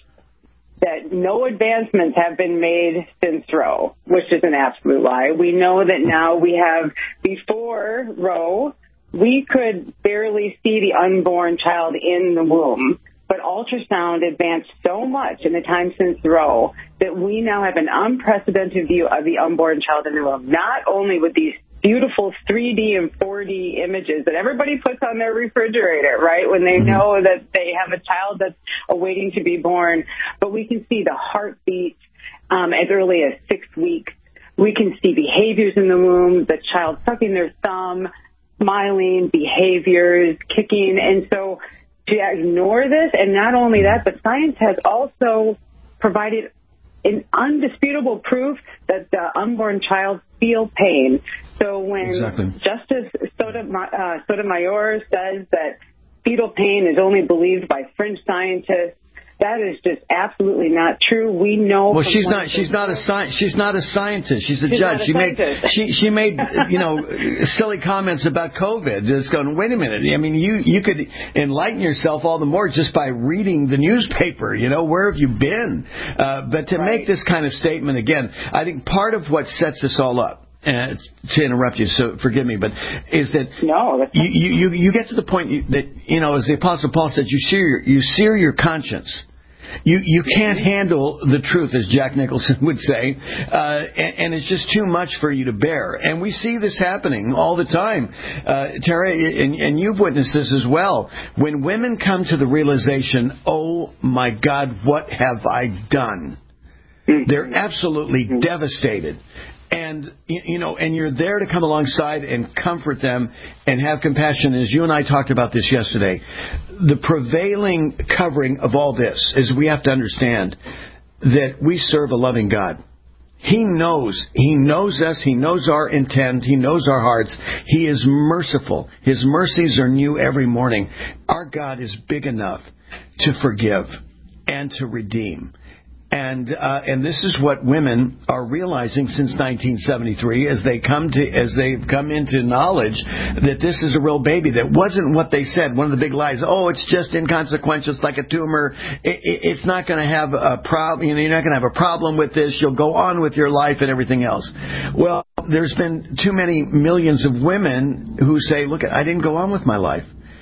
V: that no advancements have been made since Roe, which is an absolute lie. We know that now we have, before Roe, we could barely see the unborn child in the womb. But ultrasound advanced so much in the time since Roe that we now have an unprecedented view of the unborn child in the womb, not only with these beautiful three D and four D images that everybody puts on their refrigerator, right, when they know that they have a child that's awaiting to be born, but we can see the heartbeat um, as early as six weeks. We can see behaviors in the womb, the child sucking their thumb, smiling, behaviors, kicking, and so to ignore this, and not only that, but science has also provided an undisputable proof that the unborn child feel pain. So when exactly. Justice Sotomayor, uh, Sotomayor says that fetal pain is only believed by fringe scientists, that is just absolutely not true. We know.
K: Well, she's not. She's not a sci- She's not a scientist. She's a she's judge. A she made. She she made you know silly comments about COVID. Just going. Wait a minute. I mean, you you could enlighten yourself all the more just by reading the newspaper. You know, where have you been? Uh, but to right. make this kind of statement again, I think part of what sets this all up. Uh, to interrupt you, so forgive me, but is that
V: no, that's
K: you, you you get to the point you, that you know, as the Apostle Paul said, you sear your, you sear your conscience. You you can't handle the truth, as Jack Nicholson would say, uh, and, and it's just too much for you to bear. And we see this happening all the time, uh, Tara, and, and you've witnessed this as well. When women come to the realization, "Oh my God, what have I done?" They're absolutely devastated. And, you know, and you're there to come alongside and comfort them and have compassion. As you and I talked about this yesterday, the prevailing covering of all this is we have to understand that we serve a loving God. He knows. He knows us. He knows our intent. He knows our hearts. He is merciful. His mercies are new every morning. Our God is big enough to forgive and to redeem. And uh, and this is what women are realizing since nineteen seventy-three, as they come to as they've come into knowledge that this is a real baby. That wasn't what they said. One of the big lies. Oh, it's just inconsequential. It's like a tumor. It, it, it's not going to have a problem. You know, you're not going to have a problem with this. You'll go on with your life and everything else. Well, there's been too many millions of women who say, "Look, I didn't go on with my life.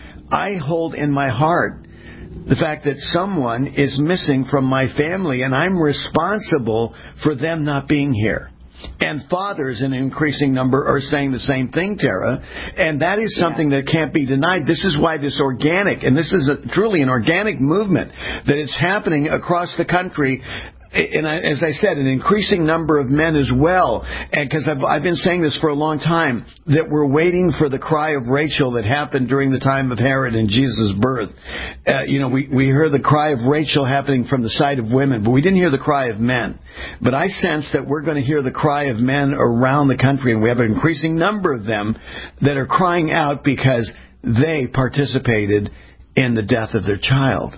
K: I hold in my heart the fact that someone is missing from my family, and I'm responsible for them not being here." And fathers in an increasing number are saying the same thing, Tara. And that is something yeah. that can't be denied. This is why this organic, and this is a, truly an organic movement, that it's happening across the country. And I, as I said, an increasing number of men as well. And because I've, I've been saying this for a long time, that we're waiting for the cry of Rachel that happened during the time of Herod and Jesus' birth. Uh, you know, we, we heard the cry of Rachel happening from the side of women, but we didn't hear the cry of men. But I sense that we're going to hear the cry of men around the country, and we have an increasing number of them that are crying out because they participated in the death of their child.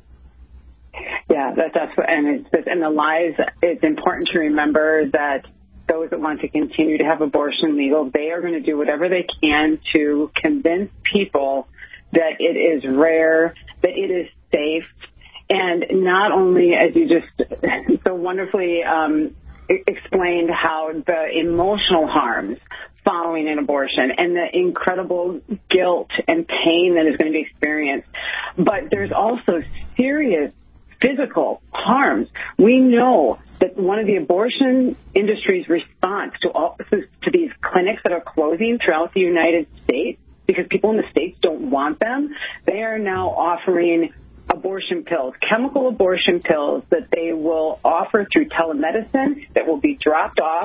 V: Yeah, that, that's what, and it's and the lies. It's important to remember that those that want to continue to have abortion legal, they are going to do whatever they can to convince people that it is rare, that it is safe, and not only, as you just so wonderfully um, explained, how the emotional harms following an abortion and the incredible guilt and pain that is going to be experienced, but there's also serious physical harms. We know that one of the abortion industry's response to all to these clinics that are closing throughout the United States, because people in the States don't want them, they are now offering abortion pills, chemical abortion pills that they will offer through telemedicine that will be dropped off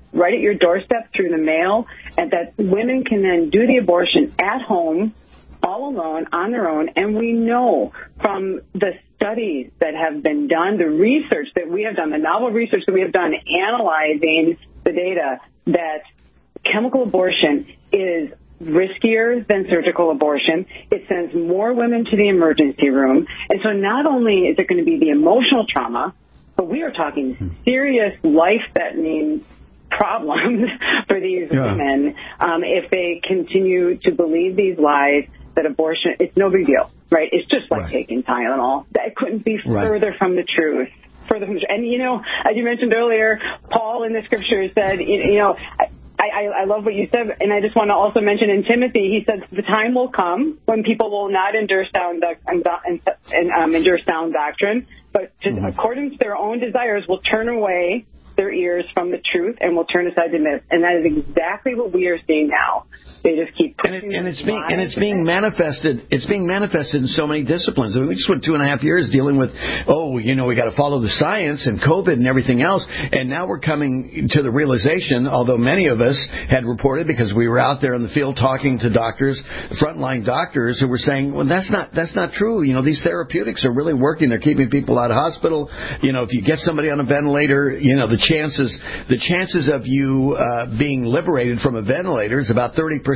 V: right at your doorstep through the mail, and that women can then do the abortion at home, all alone, on their own. And we know from the studies that have been done, the research that we have done, the novel research that we have done analyzing the data, that chemical abortion is riskier than surgical abortion. It sends more women to the emergency room. And so not only is it going to be the emotional trauma, but we are talking serious life-threatening problems for these yeah. women um, if they continue to believe these lies that abortion, it's no big deal, right? It's just like right. taking Tylenol. That couldn't be right. further from the truth. Further from the, and, you know, as you mentioned earlier, Paul in the scriptures said, you, you know, I, I, I love what you said, and I just want to also mention in Timothy, he said the time will come when people will not endure sound and, and um, endure sound doctrine, but to, mm-hmm. according to their own desires, will turn away their ears from the truth and will turn aside to myth. And that is exactly what we are seeing now. They just keep pushing
K: and, it, and it's being and it's being manifested. It's being manifested in so many disciplines. I mean, we just went two and a half years dealing with, oh, you know, we got to follow the science and COVID and everything else. And now we're coming to the realization, although many of us had reported because we were out there in the field talking to doctors, frontline doctors who were saying, well, that's not that's not true. You know, these therapeutics are really working. They're keeping people out of hospital. You know, if you get somebody on a ventilator, you know, the chances the chances of you uh, being liberated from a ventilator is about thirty percent.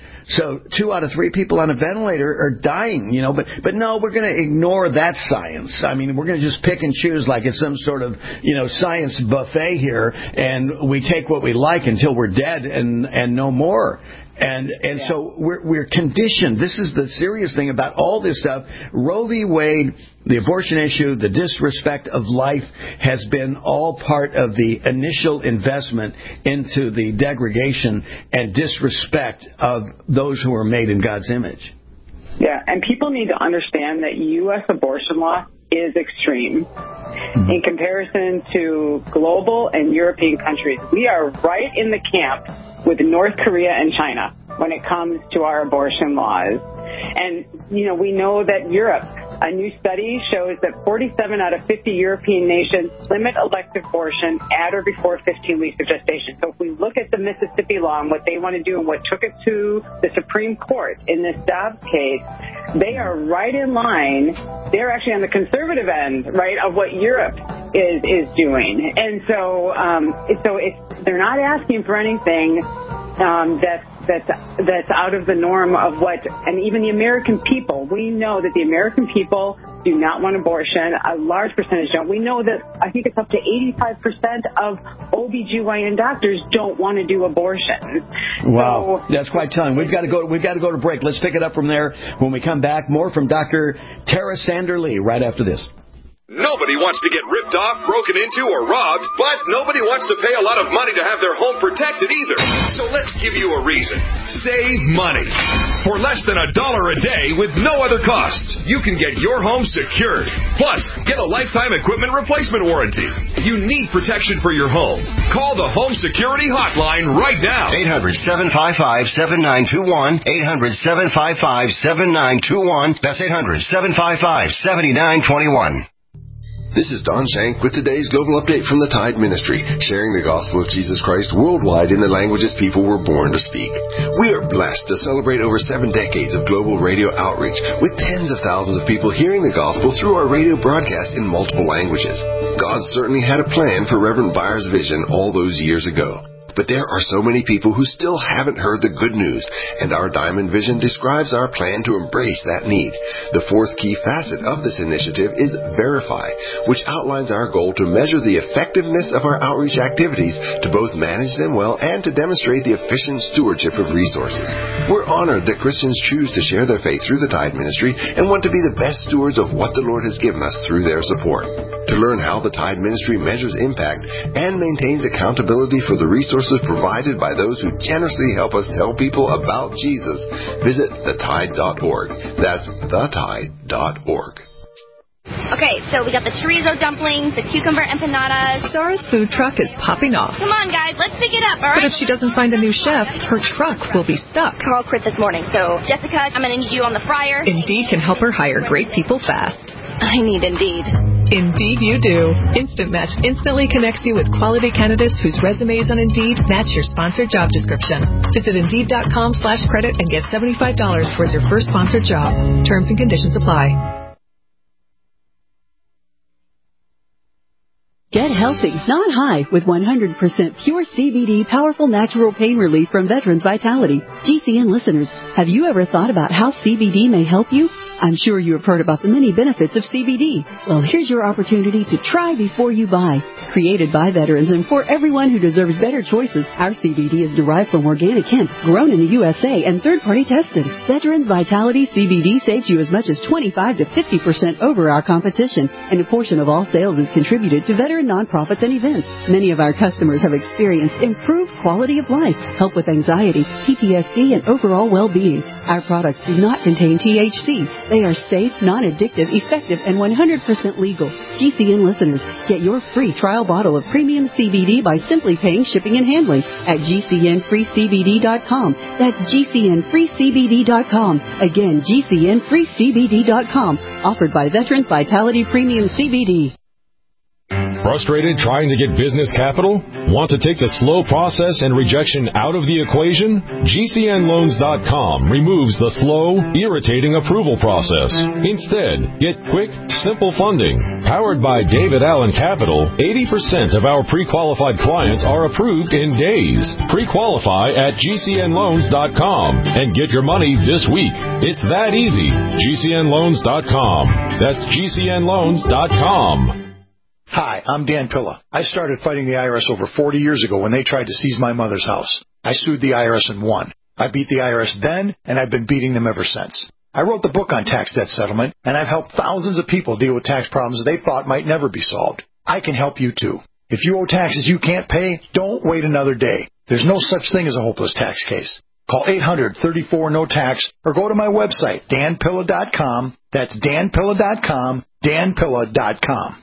K: So two out of three people on a ventilator are dying, you know, but but no, we're going to ignore that science. I mean, we're going to just pick and choose like it's some sort of, you know, science buffet here, and we take what we like until we're dead and and no more. And and yeah. so we're we're conditioned. This is the serious thing about all this stuff. Roe v. Wade, the abortion issue, the disrespect of life has been all part of the initial investment into the degradation and disrespect of those who are made in God's image.
V: Yeah, and people need to understand that U S abortion law is extreme. Mm-hmm. In comparison to global and European countries. We are right in the camp with North Korea and China when it comes to our abortion laws. And, you know, we know that Europe, a new study shows that forty-seven out of fifty European nations limit elective abortion at or before fifteen weeks of gestation. So if we look at the Mississippi law and what they want to do and what took it to the Supreme Court in this Dobbs case, they are right in line. They're actually on the conservative end, right, of what Europe is is doing. And so, um, so it's, they're not asking for anything um, that's that's that's out of the norm of what, and even the American people, we know that the American people do not want abortion. A large percentage don't. We know that I think it's up to eighty-five percent of O B G Y N doctors don't want to do abortion.
K: Wow, so, that's quite telling. We've got to go. We've got to go to break. Let's pick it up from there when we come back. More from Doctor Tara Sander Lee right after this.
C: Nobody wants to get ripped off, broken into, or robbed, but nobody wants to pay a lot of money to have their home protected either. So let's give you a reason. Save money. For less than a dollar a day with no other costs, you can get your home secured. Plus, get a lifetime equipment replacement warranty. You need protection for your home. Call the Home Security Hotline right now.
A: eight hundred, seven five five, seven nine two one. eight hundred, seven five five, seven nine two one. That's eight hundred, seven five five, seven nine two one.
E: This is Don Shank with today's Global Update from the Tide Ministry, sharing the gospel of Jesus Christ worldwide in the languages people were born to speak. We are blessed to celebrate over seven decades of global radio outreach with tens of thousands of people hearing the gospel through our radio broadcast in multiple languages. God certainly had a plan for Reverend Byers' vision all those years ago. But there are so many people who still haven't heard the good news, and our Diamond Vision describes our plan to embrace that need. The fourth key facet of this initiative is Verify, which outlines our goal to measure the effectiveness of our outreach activities, to both manage them well and to demonstrate the efficient stewardship of resources. We're honored that Christians choose to share their faith through the Tide Ministry and want to be the best stewards of what the Lord has given us through their support. To learn how the Tide Ministry measures impact and maintains accountability for the resources provided by those who generously help us tell people about Jesus, visit the tide dot org. That's the tide dot org.
W: Okay, so we got the chorizo dumplings, the cucumber empanadas.
X: Sarah's food truck is popping off.
W: Come on, guys, let's pick it up, all right?
X: But if she doesn't find a new chef, her truck will be stuck.
W: Carl quit this morning, so Jessica, I'm going to need you on the fryer.
X: Indeed can help her hire great people fast.
W: I need Indeed.
X: Indeed you do. Instant Match instantly connects you with quality candidates whose resumes on Indeed match your sponsored job description. Visit Indeed.com slash credit and get seventy-five dollars towards your first sponsored job. Terms and conditions apply.
G: Get healthy, not high, with one hundred percent pure C B D powerful natural pain relief from Veterans Vitality. G C N listeners, have you ever thought about how C B D may help you? I'm sure you have heard about the many benefits of C B D. Well, here's your opportunity to try before you buy. Created by veterans and for everyone who deserves better choices, our C B D is derived from organic hemp, grown in the U S A, and third-party tested. Veterans Vitality C B D saves you as much as twenty-five to fifty percent over our competition, and a portion of all sales is contributed to veteran nonprofits and events. Many of our customers have experienced improved quality of life, help with anxiety, P T S D, and overall well-being. Our products do not contain T H C. They are safe, non-addictive, effective, and one hundred percent legal. G C N listeners, get your free trial bottle of premium C B D by simply paying shipping and handling at G C N free C B D dot com. That's G C N free C B D dot com. Again, G C N free C B D dot com. Offered by Veterans Vitality Premium C B D.
H: Frustrated trying to get business capital? Want to take the slow process and rejection out of the equation? G C N loans dot com removes the slow, irritating approval process. Instead, get quick, simple funding. Powered by David Allen Capital, eighty percent of our pre-qualified clients are approved in days. Pre-qualify at G C N loans dot com and get your money this week. It's that easy. G C N loans dot com. That's G C N loans dot com.
I: Hi, I'm Dan Pilla. I started fighting the I R S over forty years ago when they tried to seize my mother's house. I sued the I R S and won. I beat the I R S then, and I've been beating them ever since. I wrote the book on tax debt settlement, and I've helped thousands of people deal with tax problems they thought might never be solved. I can help you too. If you owe taxes you can't pay, don't wait another day. There's no such thing as a hopeless tax case. Call eight hundred, thirty-four, no tax or go to my website, Dan Pilla dot com. That's Dan Pilla dot com, Dan Pilla dot com.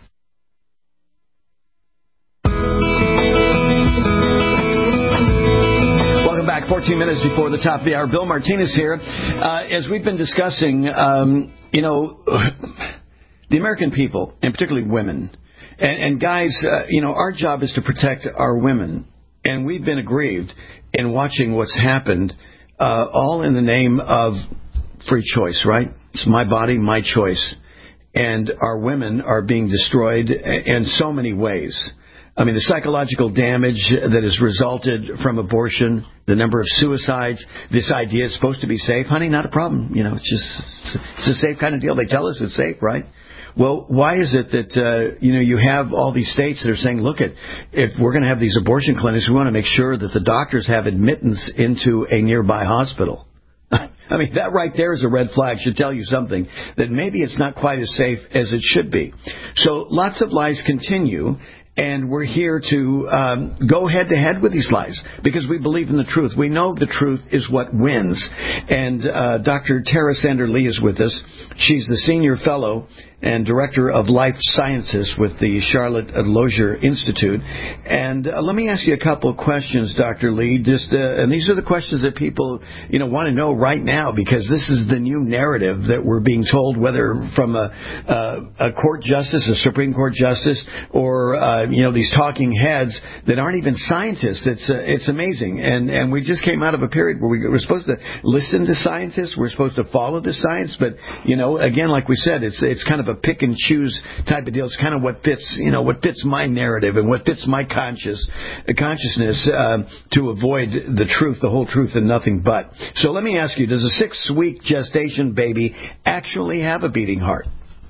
K: Back fourteen minutes before the top of the hour. Bill Martinez here. Uh, as we've been discussing, um, you know, the American people, and particularly women, and, and guys, uh, you know, our job is to protect our women. And we've been aggrieved in watching what's happened, uh, all in the name of free choice, right? It's my body, my choice. And our women are being destroyed in so many ways. I mean, the psychological damage that has resulted from abortion, the number of suicides, this idea is supposed to be safe. Honey, not a problem. You know, it's just, it's a safe kind of deal. They tell us it's safe, right? Well, why is it that, uh, you know, you have all these states that are saying, look, at if we're going to have these abortion clinics, we want to make sure that the doctors have admittance into a nearby hospital. I mean, that right there is a red flag, should tell you something, that maybe it's not quite as safe as it should be. So lots of lies continue. And we're here to um, go head-to-head with these lies because we believe in the truth. We know the truth is what wins. And uh, Doctor Tara Sander-Lee is with us. She's the Senior Fellow and Director of Life Sciences with the Charlotte Lozier Institute. And uh, let me ask you a couple of questions, Doctor Lee. Just, uh, and these are the questions that people, you know, want to know right now because this is the new narrative that we're being told, whether from a, a, a court justice, a Supreme Court justice, or uh, you know, these talking heads that aren't even scientists. It's uh, it's amazing. And and we just came out of a period where we were supposed to listen to scientists. We're supposed to follow the science. But, you know, again, like we said, it's it's kind of a pick and choose type of deal. It's kind of what fits, you know, what fits my narrative and what fits my conscious consciousness uh, to avoid the truth, the whole truth, and nothing but. So let me ask you, does a six-week gestation baby actually have a beating heart?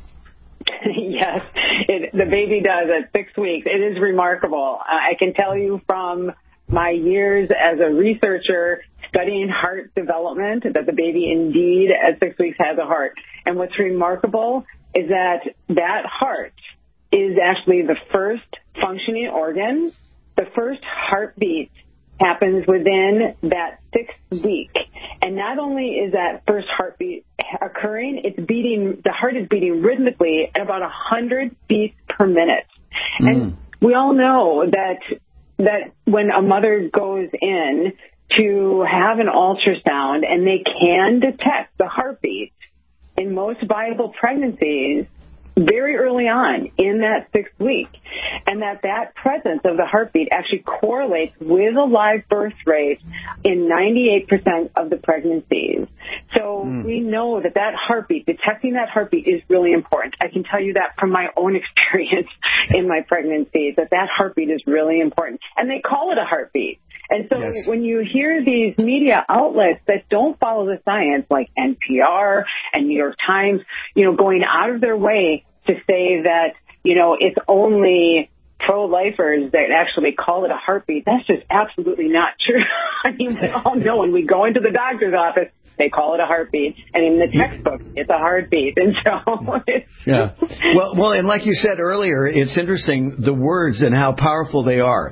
V: Yes, it, the baby does at six weeks. It is remarkable. Uh, I can tell you from my years as a researcher studying heart development that the baby indeed at six weeks has a heart. And what's remarkable is that that heart is actually the first functioning organ. The first heartbeat happens within that sixth week. And not only is that first heartbeat occurring, it's beating, the heart is beating rhythmically at about one hundred beats per minute. Mm. And we all know that that when a mother goes in to have an ultrasound and they can detect the heartbeat, in most viable pregnancies, very early on in that sixth week, and that that presence of the heartbeat actually correlates with a live birth rate in ninety-eight percent of the pregnancies. So mm. we know that that heartbeat, detecting that heartbeat is really important. I can tell you that from my own experience in my pregnancies, that that heartbeat is really important. And they call it a heartbeat. And so yes. when you hear these media outlets that don't follow the science, like N P R and New York Times, you know, going out of their way to say that, you know, it's only pro-lifers that actually call it a heartbeat, that's just absolutely not true. I mean, we all know when we go into the doctor's office, they call it a heartbeat. And in the textbook, it's a heartbeat. And so it's
K: yeah. Well, well, and like you said earlier, it's interesting, the words and how powerful they are.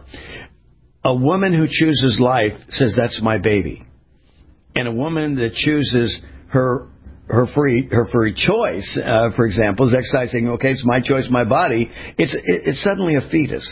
K: A woman who chooses life says, that's my baby. And a woman that chooses her her free her free choice, uh, for example, is exercising, okay, it's my choice, my body, it's it, it's suddenly a fetus.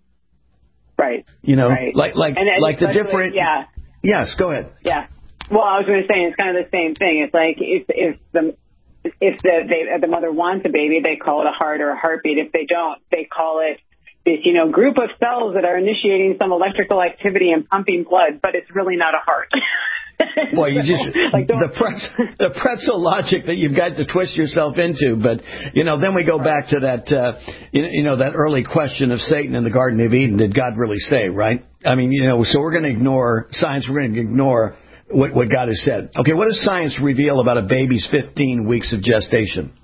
V: Right.
K: You know,
V: right.
K: like like
V: and, and
K: like the different...
V: Yeah.
K: Yes, go ahead.
V: Yeah. Well, I was going to say, it's kind of the same thing. It's like if, if the if the, they, the mother wants a baby, they call it a heart or a heartbeat. If they don't, they call it this, you know, group of cells that are initiating some electrical activity and pumping blood, but it's really not a heart.
K: Boy, you just, like the, pretzel, the pretzel logic that you've got to twist yourself into. But, you know, then we go back to that, uh, you, you know, that early question of Satan in the Garden of Eden. Did God really say, right? I mean, you know, so we're going to ignore science. We're going to ignore what, what God has said. Okay, what does science reveal about a baby's fifteen weeks of gestation?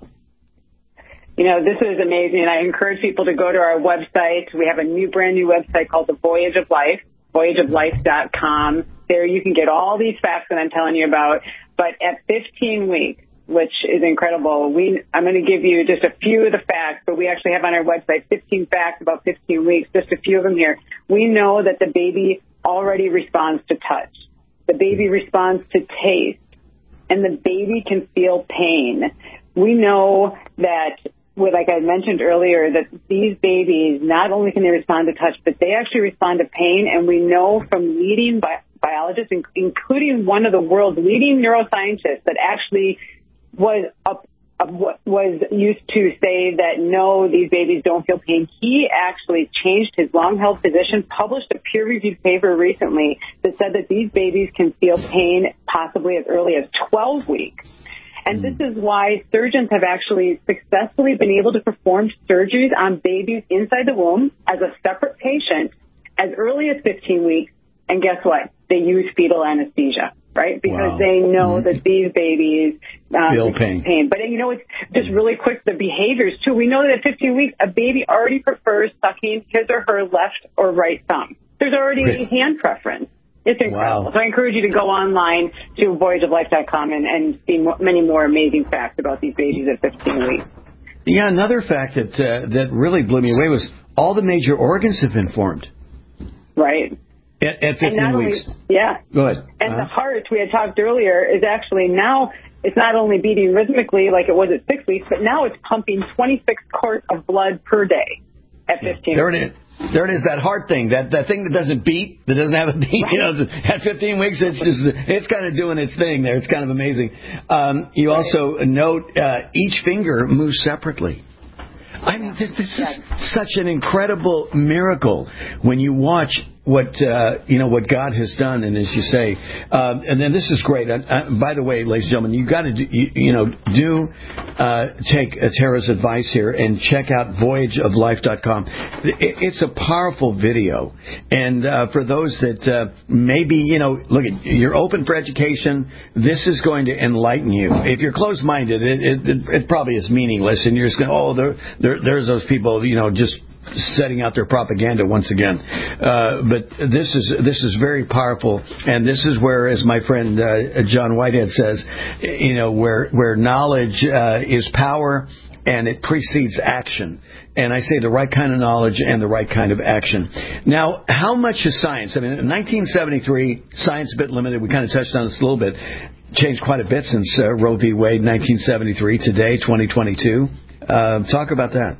V: You know, this is amazing. I encourage people to go to our website. We have a new, brand new website called The Voyage of Life, voyage of life dot com. There you can get all these facts that I'm telling you about. But at fifteen weeks, which is incredible, we I'm going to give you just a few of the facts, but we actually have on our website fifteen facts about fifteen weeks, just a few of them here. We know that the baby already responds to touch. The baby responds to taste. And the baby can feel pain. We know that, well, like I mentioned earlier, that these babies, not only can they respond to touch, but they actually respond to pain. And we know from leading bi- biologists, including one of the world's leading neuroscientists that actually was up, up, was used to say that, no, these babies don't feel pain. He actually changed his long-held position, published a peer-reviewed paper recently that said that these babies can feel pain possibly as early as twelve weeks. And this is why surgeons have actually successfully been able to perform surgeries on babies inside the womb as a separate patient as early as fifteen weeks. And guess what? They use fetal anesthesia, right? Because wow. they know mm-hmm. that these babies um,
K: feel pain.
V: pain. But, you know, it's just really quick, the behaviors, too. We know that at fifteen weeks, a baby already prefers sucking his or her left or right thumb. There's already a hand preference. It's incredible. Wow. So I encourage you to go online to voyage of life dot com and, and see mo- many more amazing facts about these babies at fifteen weeks.
K: Yeah, another fact that uh, that really blew me away was all the major organs have been formed.
V: Right.
K: At, at fifteen weeks.
V: Only, yeah.
K: Go ahead.
V: And
K: uh-huh.
V: the heart, we had talked earlier, is actually now, it's not only beating rhythmically like it was at six weeks, but now it's pumping twenty-six quarts of blood per day at fifteen
K: there
V: weeks.
K: It is. There it is, that heart thing, that, that thing that doesn't beat, that doesn't have a beat. You know, at fifteen weeks, it's just it's kind of doing its thing there. It's kind of amazing. Um, you also note uh, each finger moves separately. I mean, this, this is such an incredible miracle when you watch what uh, you know what God has done, and as you say, uh, and then this is great. Uh, uh, by the way, ladies and gentlemen, you got to do, you, you know do uh, take uh, Tara's advice here and check out voyage of life dot com. It, it's a powerful video, and uh, for those that uh, maybe you know, look, you're open for education. This is going to enlighten you. If you're closed-minded, it, it, it, it probably is meaningless, and you're just going, oh, there, there, there's those people, you know, just setting out their propaganda once again. Uh, but this is this is very powerful, and this is where, as my friend uh, John Whitehead says, you know, where where knowledge uh, is power, and it precedes action. And I say the right kind of knowledge and the right kind of action. Now, how much is science? I mean, in nineteen seventy-three, science a bit limited. We kind of touched on this a little bit. Changed quite a bit since uh, Roe v. Wade, nineteen seventy-three. Today, twenty twenty-two. Uh, talk about that.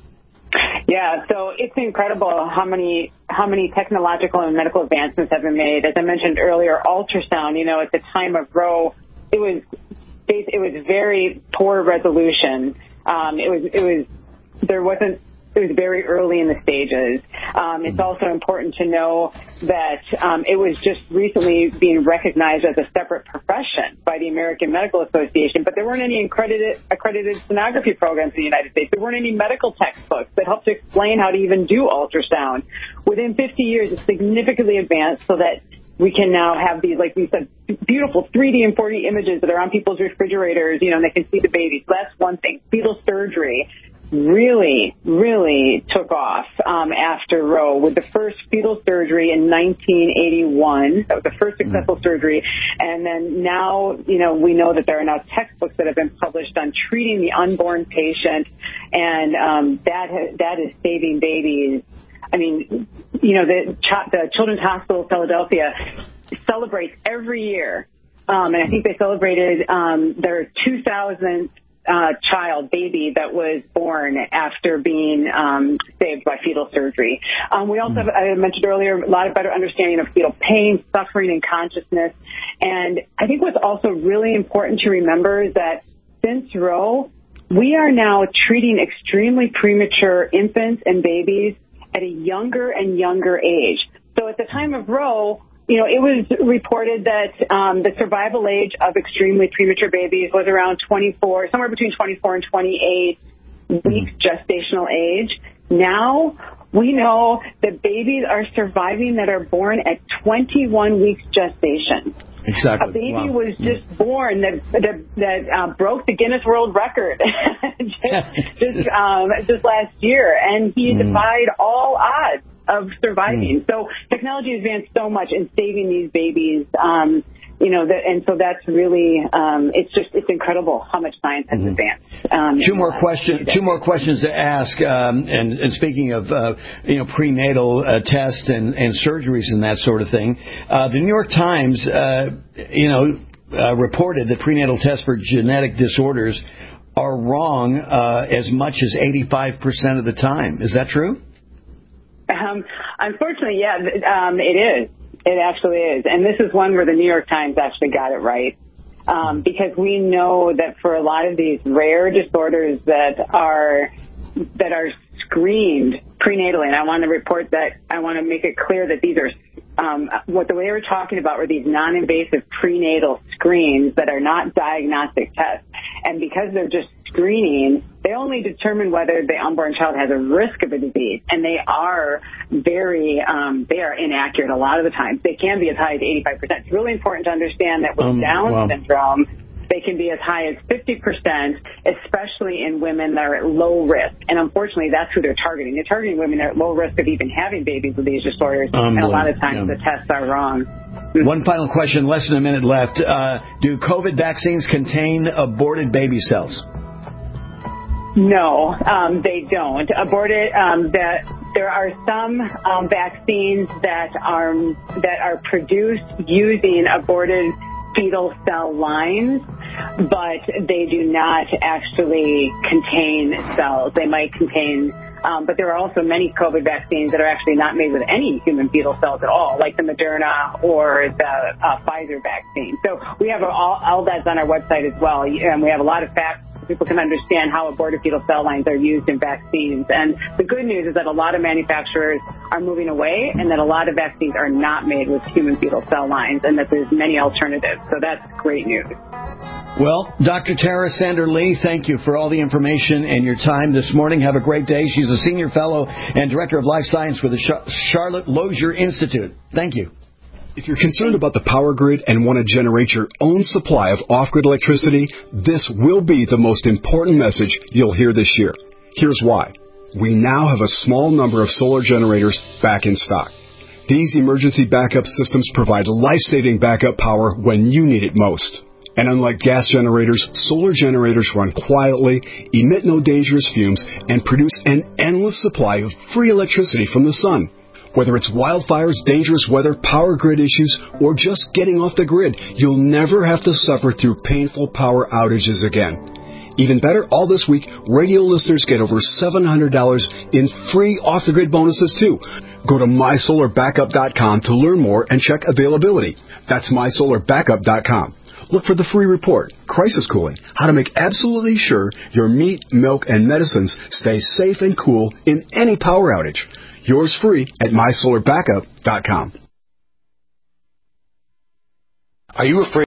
V: Yeah, so it's incredible how many how many technological and medical advancements have been made. As I mentioned earlier, ultrasound, you know, at the time of Roe, it was it was very poor resolution. Um, it was, it was, there wasn't, it was very early in the stages. Um, it's also important to know that um, it was just recently being recognized as a separate profession by the American Medical Association, but there weren't any accredited, accredited sonography programs in the United States. There weren't any medical textbooks that helped to explain how to even do ultrasound. Within fifty years, it's significantly advanced so that we can now have these, like we said, beautiful three D and four D images that are on people's refrigerators, you know, and they can see the babies. That's one thing. Fetal surgery really, really took off um, after Roe with the first fetal surgery in nineteen eighty-one. That was the first successful mm-hmm. surgery. And then now, you know, we know that there are now textbooks that have been published on treating the unborn patient, and um, that ha- that is saving babies. I mean, you know, the, Ch- the Children's Hospital of Philadelphia celebrates every year, um, and I think they celebrated um, their two thousandth Uh, child, baby that was born after being um, saved by fetal surgery. Um, we also have, I mentioned earlier, a lot of better understanding of fetal pain, suffering, and consciousness. And I think what's also really important to remember is that since Roe, we are now treating extremely premature infants and babies at a younger and younger age. So at the time of Roe, you know, it was reported that um, the survival age of extremely premature babies was around twenty-four, somewhere between twenty-four and twenty-eight weeks gestational age. Now we know that babies are surviving that are born at twenty-one weeks gestation.
K: Exactly.
V: A baby
K: wow.
V: was just mm. born that that, that uh, broke the Guinness World Record just, just, um, just last year, and he mm. defied all odds of surviving. Mm. So technology has advanced so much in saving these babies, um, you know, that, and so that's really, um, it's just, it's incredible how much science has mm-hmm. advanced. Um,
K: two more questions, two more questions to ask. Um, and, and speaking of, uh, you know, prenatal uh, tests and, and surgeries and that sort of thing, uh, the New York Times, uh, you know, uh, reported that prenatal tests for genetic disorders are wrong uh, as much as eighty-five percent of the time. Is that true?
V: Um, unfortunately, yeah, um, it is. It actually is. And this is one where the New York Times actually got it right. Um, because we know that for a lot of these rare disorders that are that are screened prenatally, and I want to report that, I want to make it clear that these are, um, what the way we're talking about were these non-invasive prenatal screens that are not diagnostic tests. And because they're just screening, they only determine whether the unborn child has a risk of a disease, and they are very, um, they are inaccurate a lot of the time. They can be as high as eighty-five percent. It's really important to understand that with um, Down wow. syndrome, they can be as high as fifty percent, especially in women that are at low risk. And unfortunately, that's who they're targeting. They're targeting women that are at low risk of even having babies with these disorders, um, and a lot of times yeah. the tests are wrong.
K: One final question, less than a minute left. Uh, do COVID vaccines contain aborted baby cells?
V: No, um, they don't. Aborted, um, that there are some um, vaccines that are that are produced using aborted fetal cell lines, but they do not actually contain cells. They might contain, um, but there are also many COVID vaccines that are actually not made with any human fetal cells at all, like the Moderna or the uh, Pfizer vaccine. So we have all, all that's on our website as well, and we have a lot of facts. People can understand how aborted fetal cell lines are used in vaccines. And the good news is that a lot of manufacturers are moving away, and that a lot of vaccines are not made with human fetal cell lines, and that there's many alternatives. So that's great news.
K: Well, Doctor Tara Sander Lee, thank you for all the information and your time this morning. Have a great day. She's a senior fellow and director of life science for the Charlotte Lozier Institute. Thank you.
J: If you're concerned about the power grid and want to generate your own supply of off-grid electricity, this will be the most important message you'll hear this year. Here's why. We now have a small number of solar generators back in stock. These emergency backup systems provide life-saving backup power when you need it most. And unlike gas generators, solar generators run quietly, emit no dangerous fumes, and produce an endless supply of free electricity from the sun. Whether it's wildfires, dangerous weather, power grid issues, or just getting off the grid, you'll never have to suffer through painful power outages again. Even better, all this week, radio listeners get over seven hundred dollars in free off-the-grid bonuses, too. Go to my solar backup dot com to learn more and check availability. That's my solar backup dot com. Look for the free report, Crisis Cooling, how to make absolutely sure your meat, milk, and medicines stay safe and cool in any power outage. Yours free at my solar backup dot com.
I: Are you afraid